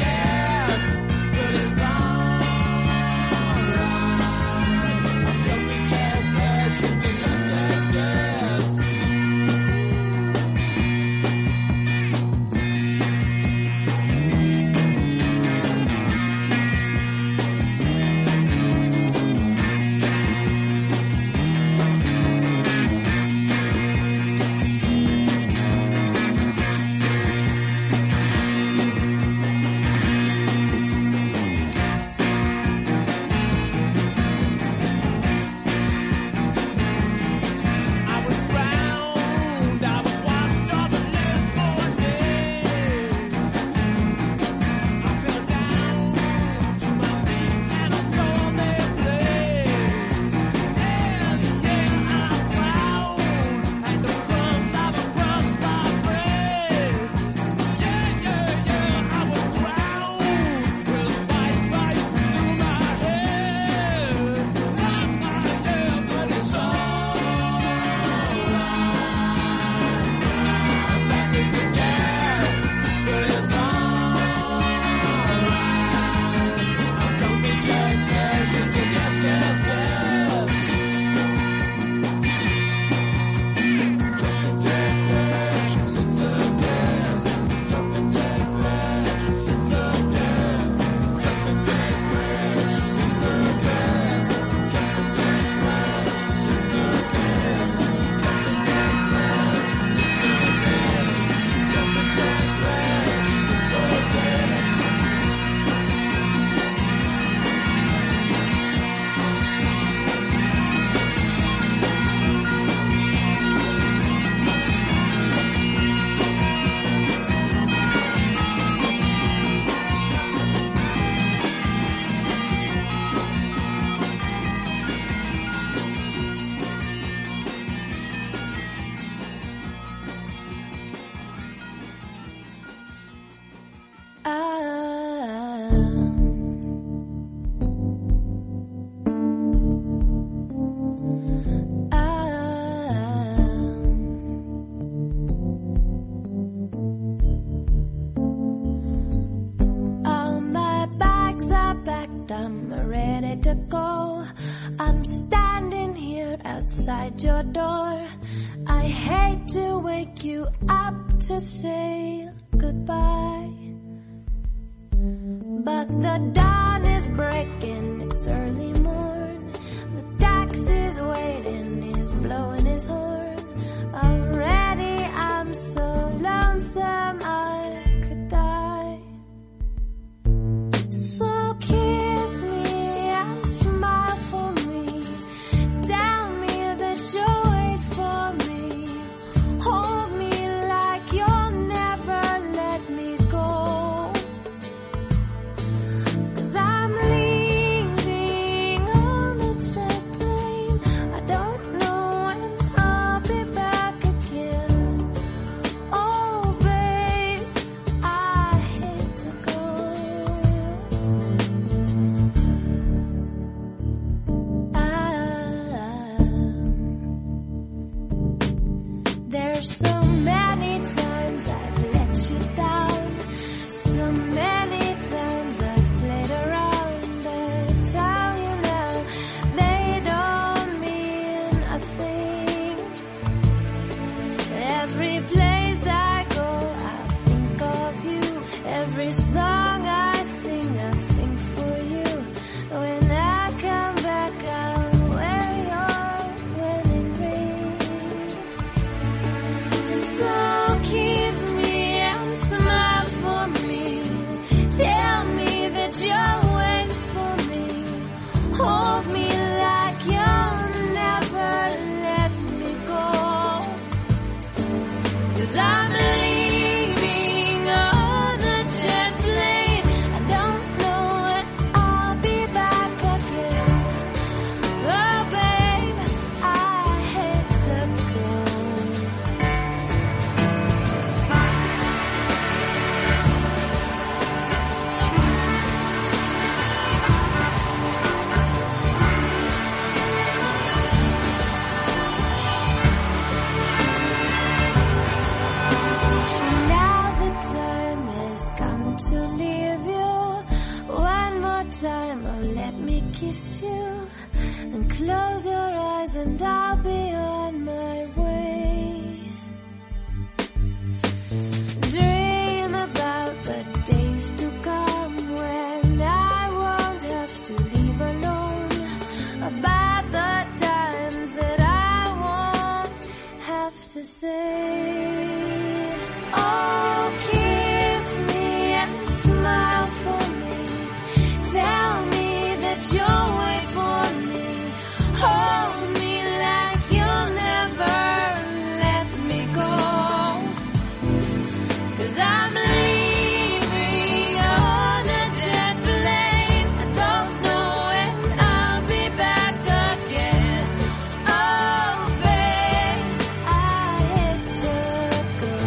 and I'm ready to go. I'm standing here outside your door. I hate to wake you up to say goodbye, but the dawn is breaking, it's early morn. The taxi's waiting, he's blowing his horn. Already I'm so lonesome I could die. So kiss me and smile for me. Tell me that you'll wait for me. Hold me like you'll never let me go. 'Cause I'm leaving on a jet plane. I don't know when I'll be back again. Oh babe, I hate to go. There's so many times I've let you down, so many times I've played around, but tell you now, they don't mean a thing. Every place I go, I think of you. Every song I sing, I sing for you. When I come back, I'll wear your wedding ring. So kiss me and smile for me. Tell me that you'll wait for me. Hold me like you'll never let me go. 'Cause I'm leaving on a jet plane. I don't know when I'll be back again. Oh babe, I hate to go. Now the time has come to leave you. One more time, oh let me kiss you. And close your eyes and I'll be on my way. Dream about the days to come when I won't have to leave alone. About the times that I won't have to say. Oh, kiss me and smile for me. Tell me that you'll wait for me. Hold me like you'll never let me go. 'Cause I'm leaving on a jet plane. I don't know when I'll be back again. Oh, babe, I hate to go.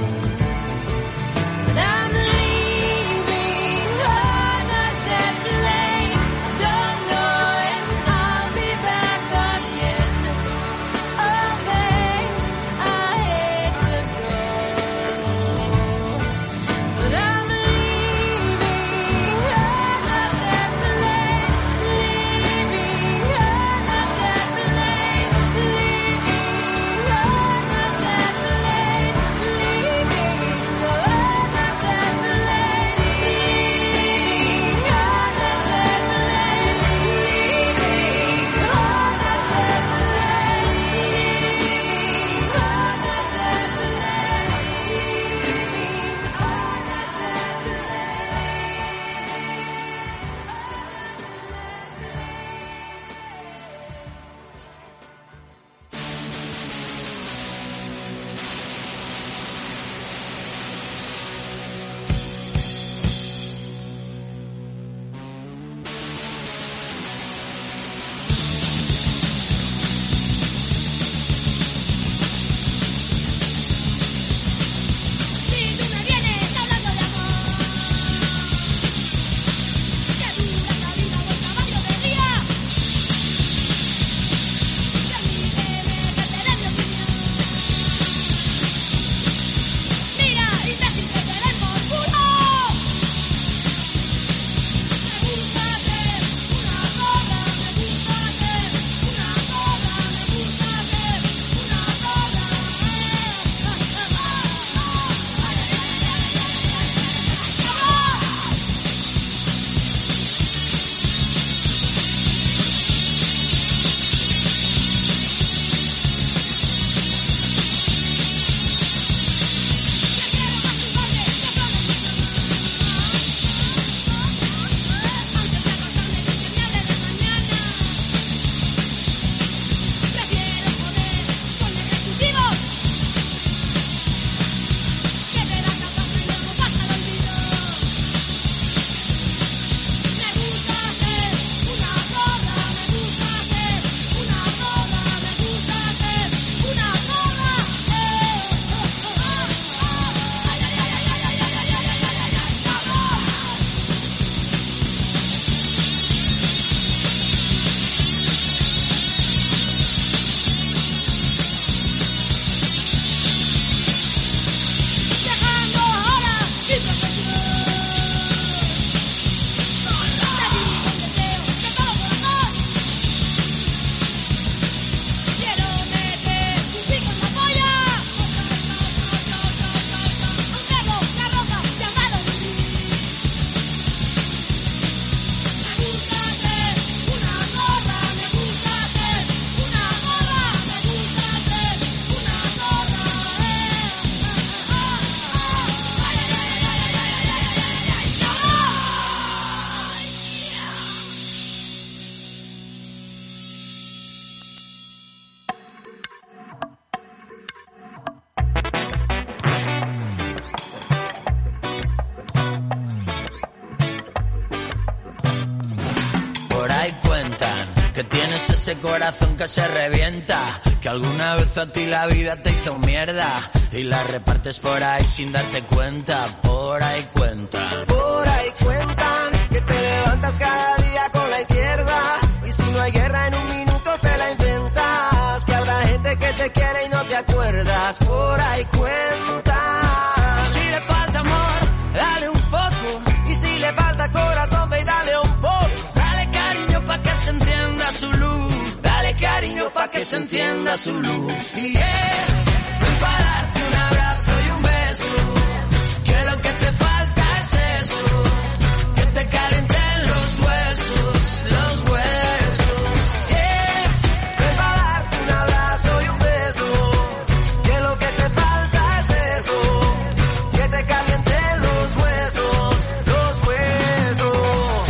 cuentan que tienes ese corazón que se revienta, que alguna vez a ti la vida te hizo mierda y la repartes por ahí sin darte cuenta. Por ahí cuentan. Por ahí cuentan que te levantas cada día con la izquierda y si no hay guerra en un minuto te la inventas, que habrá gente que te quiere y no te acuerdas. Por ahí cuentan. Si le falta amor, dale un poco, y si le falta corazón, ve y dale un poco. Dale cariño pa' que se encienda su luz, dale cariño pa' que se encienda su luz. Y yeah, ven pa' darte un abrazo y un beso, que lo que te falta es eso, que te calienten los huesos, los huesos. Yeah, ven pa' darte un abrazo y un beso, que lo que te falta es eso, que te calienten los huesos, los huesos.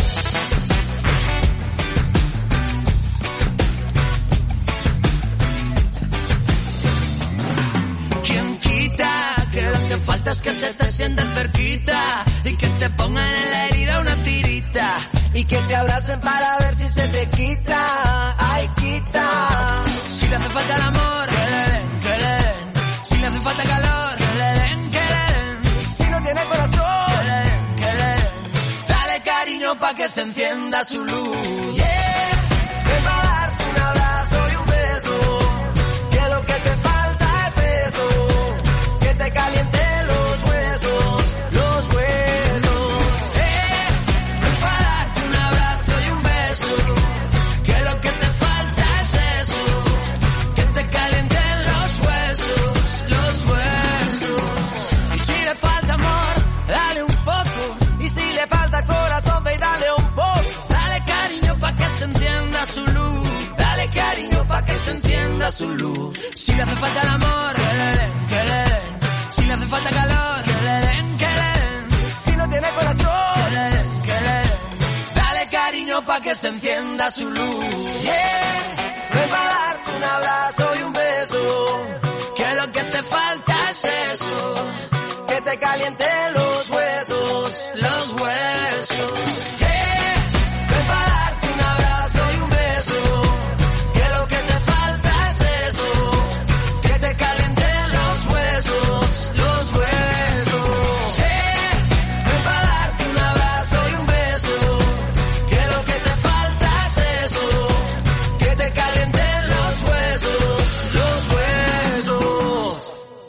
¿Quién quita que lo que falta es que se te sienten cerquita y que te pongan en la herida una tirita y que te abracen para ver si se te quita? Ay, quita. Si le hace falta el amor, que le den, que le den. Si le hace falta calor, que le den, que le den. Si no tiene corazón, que le den, que le den. Dale cariño pa' que se encienda su luz. Yeah, ven pa' darte un abrazo y un beso, que lo que te falta es eso, que te calienten los huesos, los huesos. Eh, ven pa' darte un abrazo y un beso, que lo que te falta es eso, que te calienten los huesos, los huesos. Y si le falta amor, dale un poco, y si le falta corazón, ve y dale un poco. dale cariño pa' que se encienda su luz, dale cariño pa' que se encienda su luz. Si le hace falta el amor, que le den, que le den. Si le hace falta calor, que le den, que le den. Si no tiene corazón, que le den, que le den. Dale cariño pa' que se encienda su luz. yeah, ven pa' darte un abrazo y un beso, Que lo que te falta es eso, que te calienten los huesos, los huesos. yeah, ven pa' darte un abrazo y un beso, que lo que te falta es eso, que te calienten los huesos, los huesos. Yeah, ven pa' darte un abrazo y un beso, que lo que te falta es eso, que te calienten los huesos, los huesos.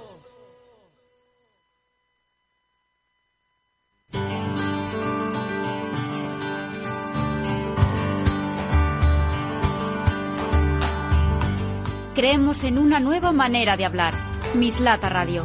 Creemos en una nueva manera de hablar. Mislata Radio.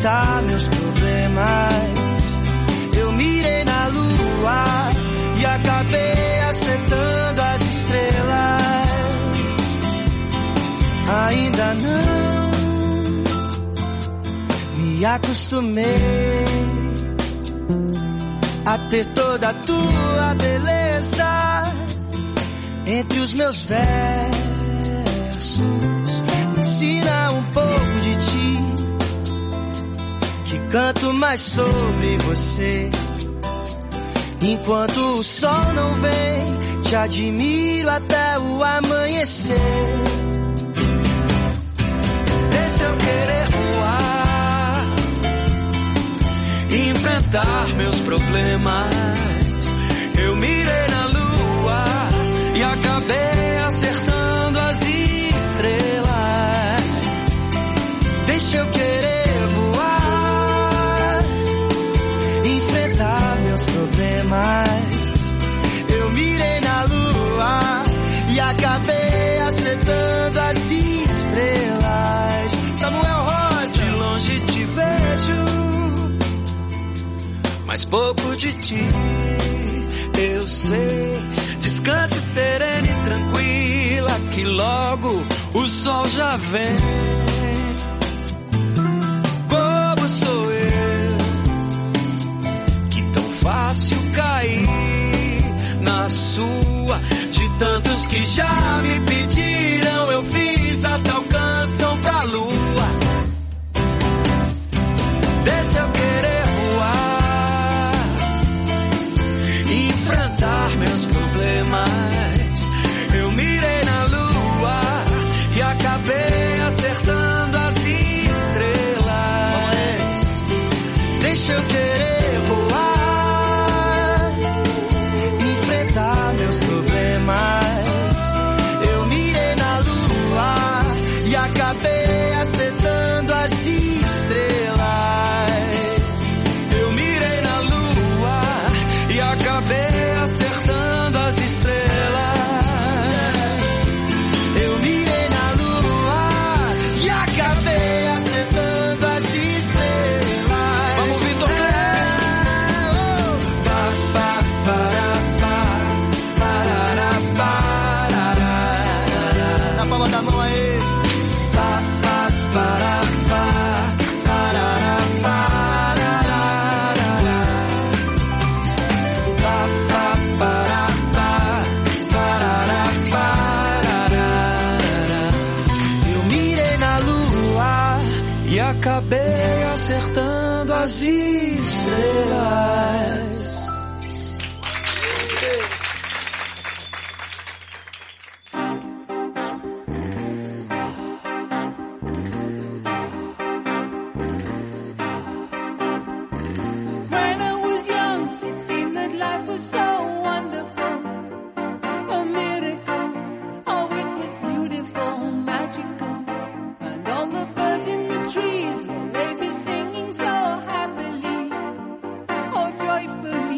enfrentar meus problemas. Eu mirei na lua e acabei acertando as estrelas. Ainda não me acostumei a ter toda a tua beleza entre os meus versos. Me ensina um pouco de ti, que canto mais sobre você. Enquanto o sol não vem, te admiro até o amanhecer. Deixa eu querer voar, enfrentar meus problemas. Eu mirei na lua e acabei acertando as estrelas. Deixa eu querer voar, enfrentar meus problemas. Eu mirei na lua e acabei acertando as estrelas. Samuel Rosa, de longe te vejo, mas pouco de ti eu sei. Descanse serena e tranquila, que logo o sol já vem. Bobo sou eu, que tão fácil cair na sua. De tantos que já me pediram, eu fiz a tal canção pra lua. Deixa eu querer voar, enfrentar meus problemas. Eu mirei na lua e acabei acertando as estrelas. Deixa eu querer voar, enfrentar meus problemas. Eu mirei na lua e acabei acertando as estrelas. Eu mirei na lua e acabei acertando as estrelas. Eu mirei na lua e acabei acertando as estrelas. Vamos, Vitor Cléo! Pa, pa, para, pa, parará, parará. Na palma da mão aí. Pa, pa, para, pa, parará, parará. Pa, pa, para, pa, parará, parará. Eu mirei na lua e acabei acertando as estrelas. When I was young, it seemed that life was so wonderful, a miracle. Oh, it was beautiful, magical, and all the birds in the trees, well, they be singing so happily, oh, joyfully.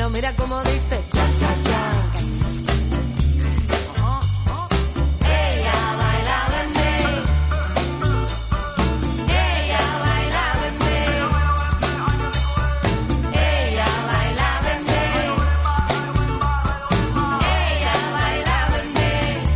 pero mira cómo dice cha cha cha. Ella bailaba en mí. Ella bailaba en mí. Ella bailaba en mí. Ella bailaba en mí.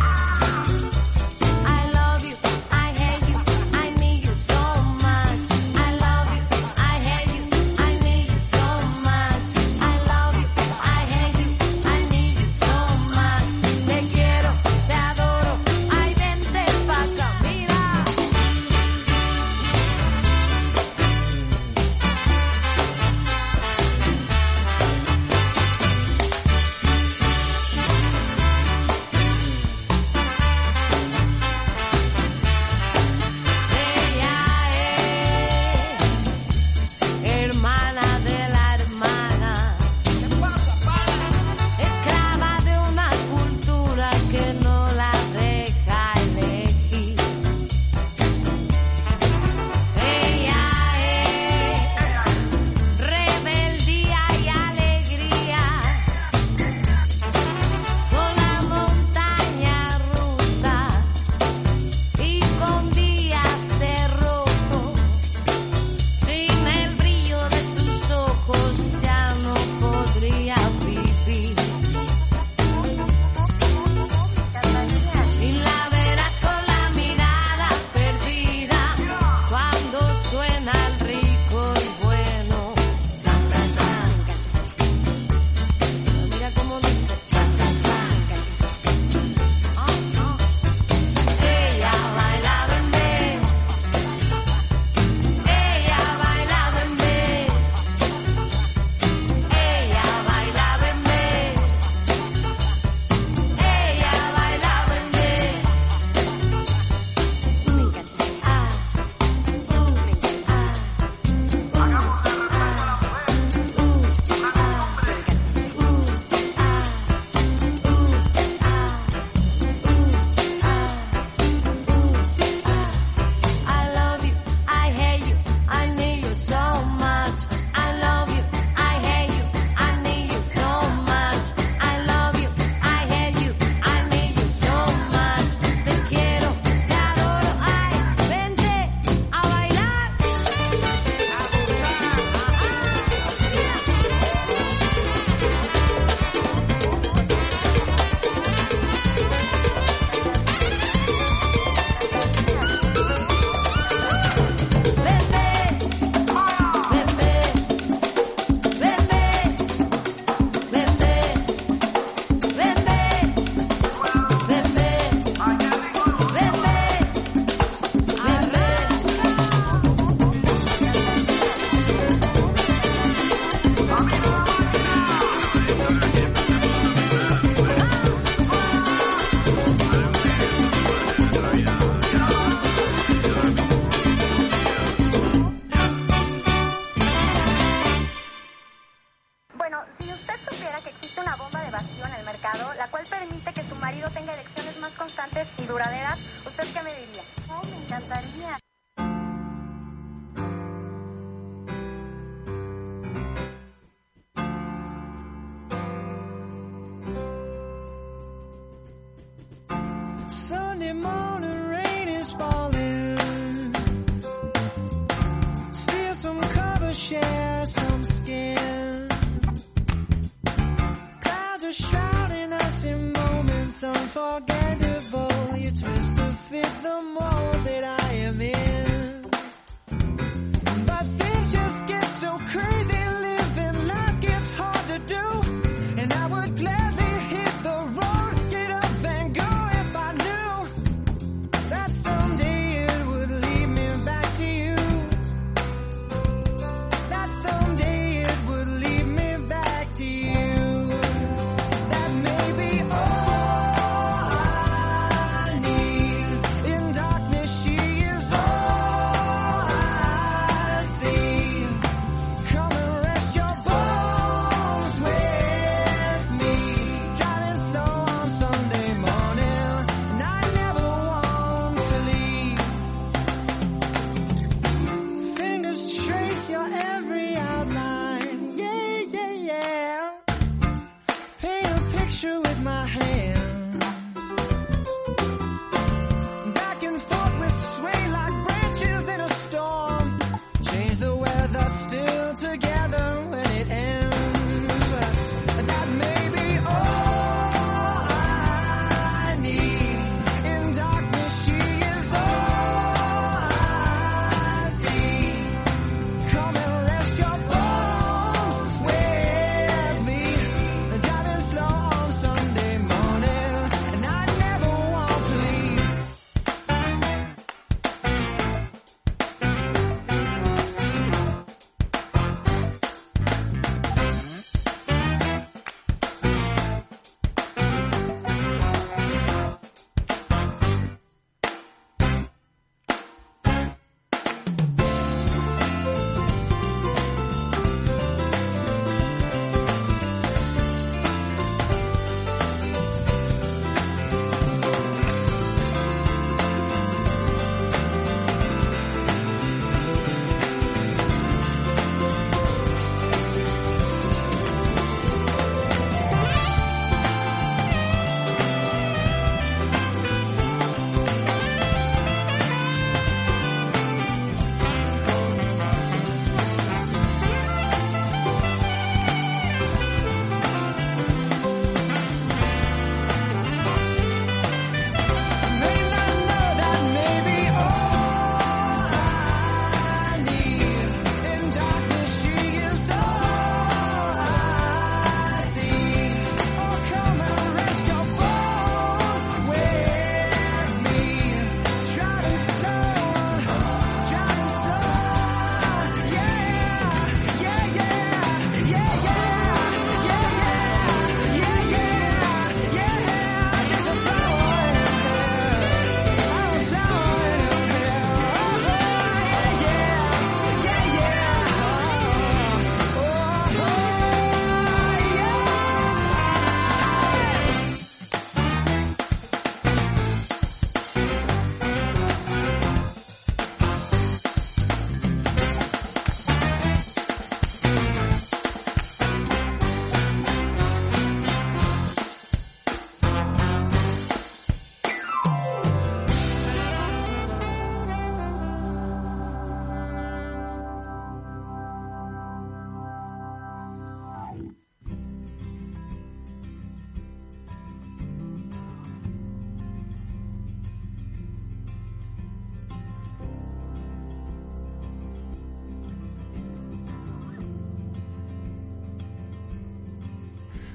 I love you, I hate you, I need you so much. I love you, I hate you, I need you so much. I love you, I hate you, I need you so much. Te quiero, te adoro, ay vente pa' acá, mira. Ella es hermana de la hermana, esclava de una cultura que no la deja elegir. Ella es rebeldía y alegría, con la montaña rusa y con días de rojo. Sin el brillo de sus ojos ya no podría vivir. Y la verás con la mirada perdida cuando suena el rico y bueno cha cha changa. Mira cómo dice cha cha changa. Oh, no. Ella bailaba en mí. Ella bailaba en mí. Ella bailaba en mí. Ella bailaba en mí. Me encanta. Ah, uh, ah, I love you, I hate you, I need you so much. I love you, I hate you, I need you so much. I love you, I hate you, I need you so much. Te quiero, te adoro, ay, vente a bailar. Bueno, si usted supiera que existe una bomba de vacío en el mercado, la cual permite que su marido tenga erecciones más constantes y duraderas, ¿usted qué me diría? Oh, me encantaría. Sunday morning rain is falling. Steal some cover, share some skin. Clouds are shrouding us in moments unforgettable. You twist to fit the mold that I am in.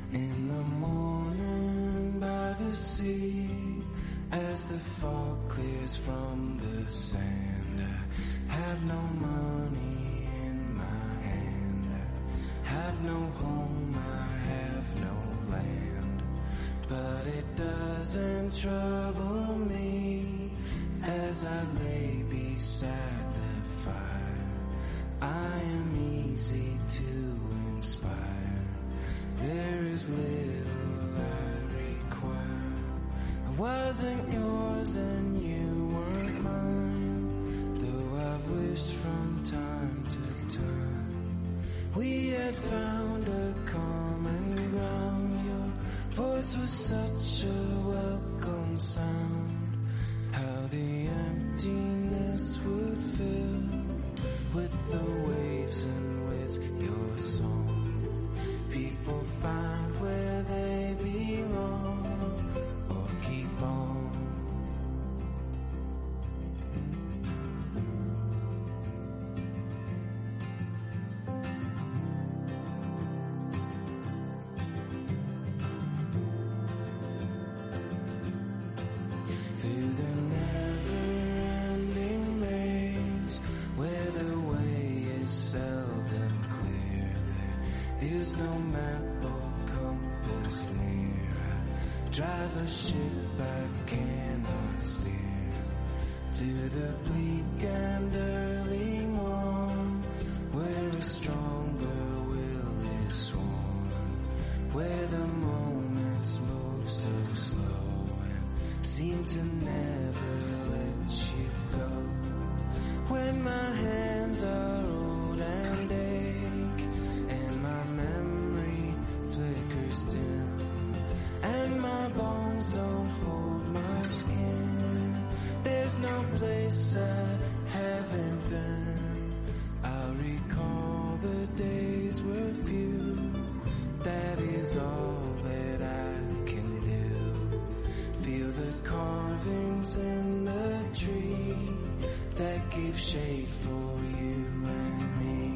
In the morning by the sea, as the fog clears from the sand, I have no money in my hand, I have no home, I have no land, but it doesn't trouble me as I lay beside the fire. I am easy to inspire. There is little I require. I wasn't yours and you weren't mine, though I've wished from time to time we had found a common ground. Your voice was such a welcome sound. How the emptiness would fill with the waves and with your song. People find where they belong or keep on. Through the never-ending maze where the way is seldom clear, there is no map or compass near. I drive a ship I cannot steer through the bleak and early morn, where a stronger will is sworn, where the moments move so slow and seem to never let you go. When my hands are old and ache and my memory flickers dim and my bones don't hold my skin, there's no place I haven't been. I'll recall the days were few, that is all that I can do. Feel the carvings in the tree that give shade for you and me.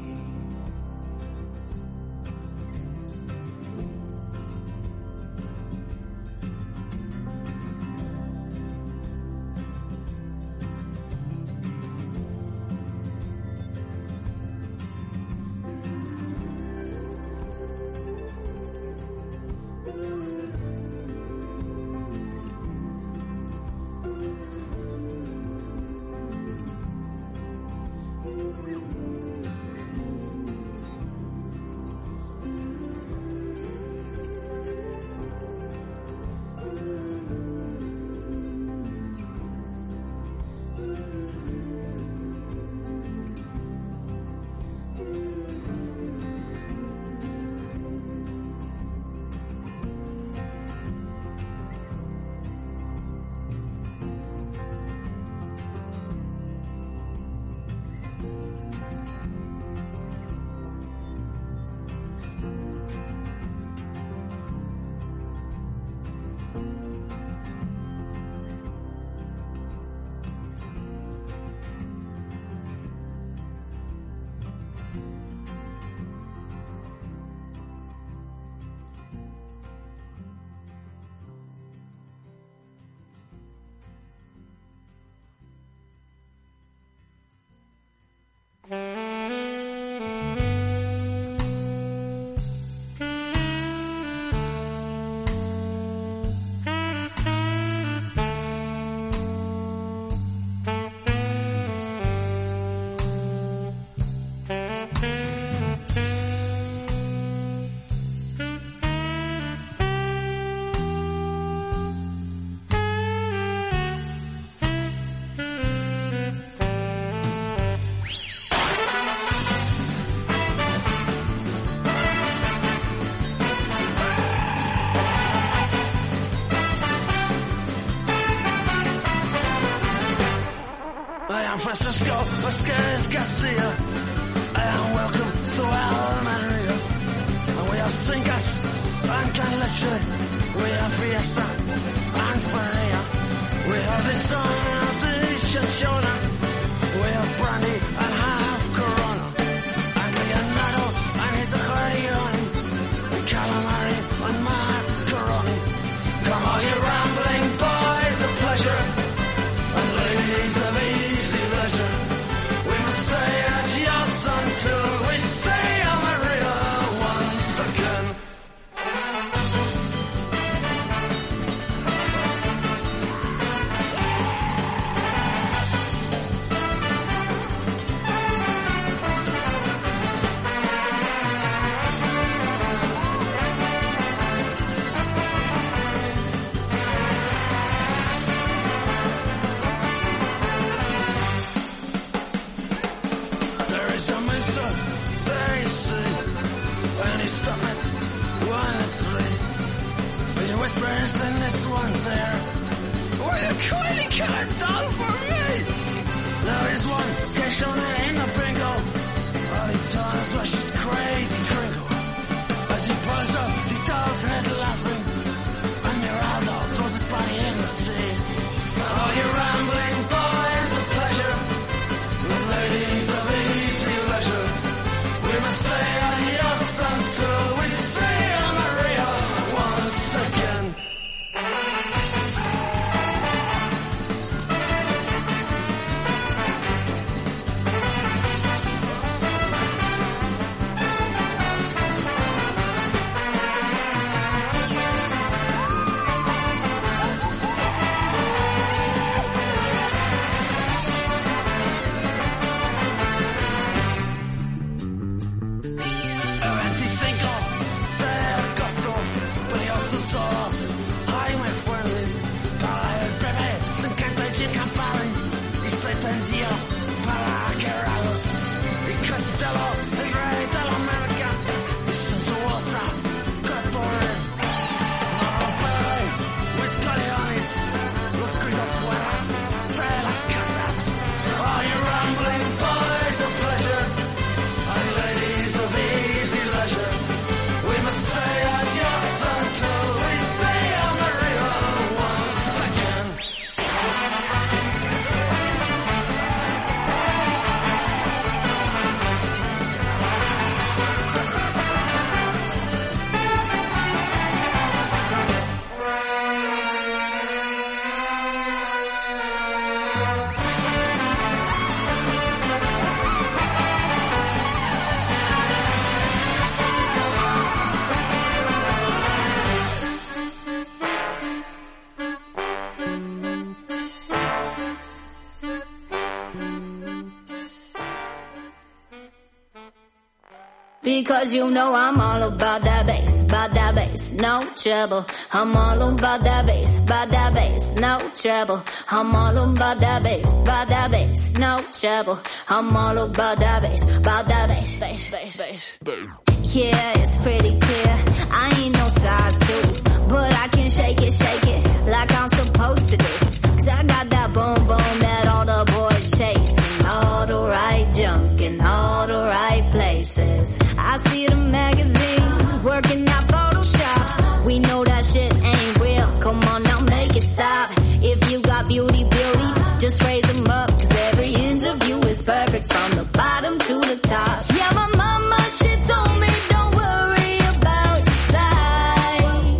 San Francisco, Vasquez Garcia, and welcome to Almeria. And we have singers and canleche, we have fiesta and feria. We have the sun of the chinchona, we have brandy and half corona, and Leonardo and his accordion, calamari and you stop it. One and three. Will you whisper and send this one's there? Will you kindly kill it down for me? Now here's one, get shown it in the bingo. All he tells us why she's crazy, Kringle. As he pulls up, the doll's head laughing. And Miraldo throws his body in the sea. All you rambling boys of pleasure, the ladies of easy leisure, we must say adios until we see Maria once again. Because you know I'm all about that bass, about that bass, no trouble. I'm all about that bass, about that bass, no trouble. I'm all about that bass, about that bass, no trouble. I'm all about that bass, about that bass, bass, bass, bass. Yeah, it's pretty clear. I ain't no size two, but I can shake it, shake it like I'm supposed to do. Cause I got that boom boom that all the boys chasing, all the right junk in all the right places. I see the magazines working out Photoshop. We know that shit ain't real. Come on now, make it stop. If you got beauty, beauty, just raise them up. Cause every inch of you is perfect from the bottom to the top. Yeah, my mama, she told me don't worry about your size.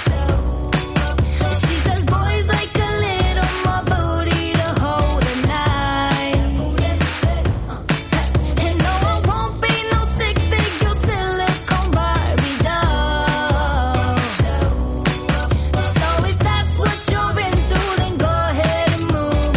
She says boys like a little more booty to hold at night. And no, I won't be no stick figure silicone Barbie doll. So if that's what you're into, then go ahead and move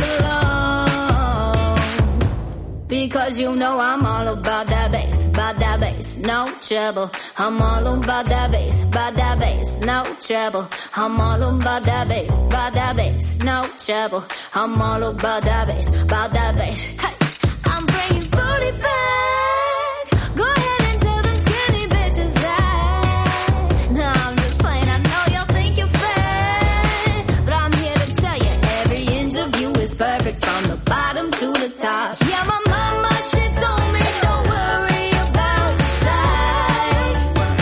along. Because you know I'm all about that bass, about that bass, no trouble. I'm all about that bass, about that bass, no trouble. I'm all about that bass, about that bass, no trouble. I'm all about that bass, about that bass. Hey, I'm bringing booty back. Go ahead and tell them skinny bitches that. No, I'm just playing. I know y'all think you're fat, but I'm here to tell you every inch of you is perfect from the bottom to the top. Yeah, my mama, she told me don't worry about your size.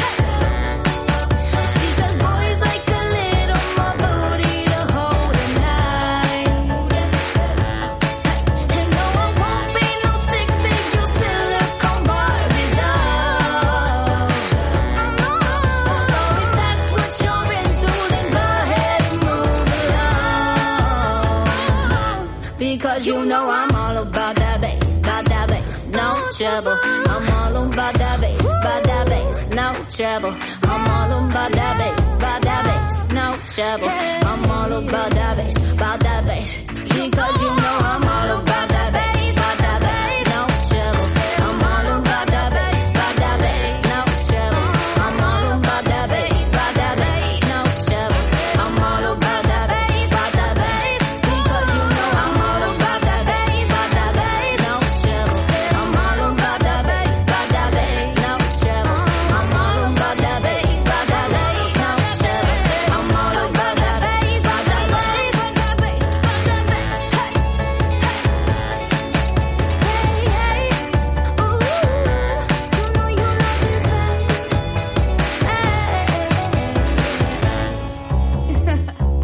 She says boys like a little more booty to hold at night. And no, I won't be no stick figure silicone Barbie doll. So if that's what you're into, then go ahead and move along. Because you know I'm all about that bass, about that bass, no trouble. I'm all about that bass, about that bass, no trouble. I'm all about that bass, about that bass, no trouble. I'm all about that bass, about that bass. Because you know I'm all about that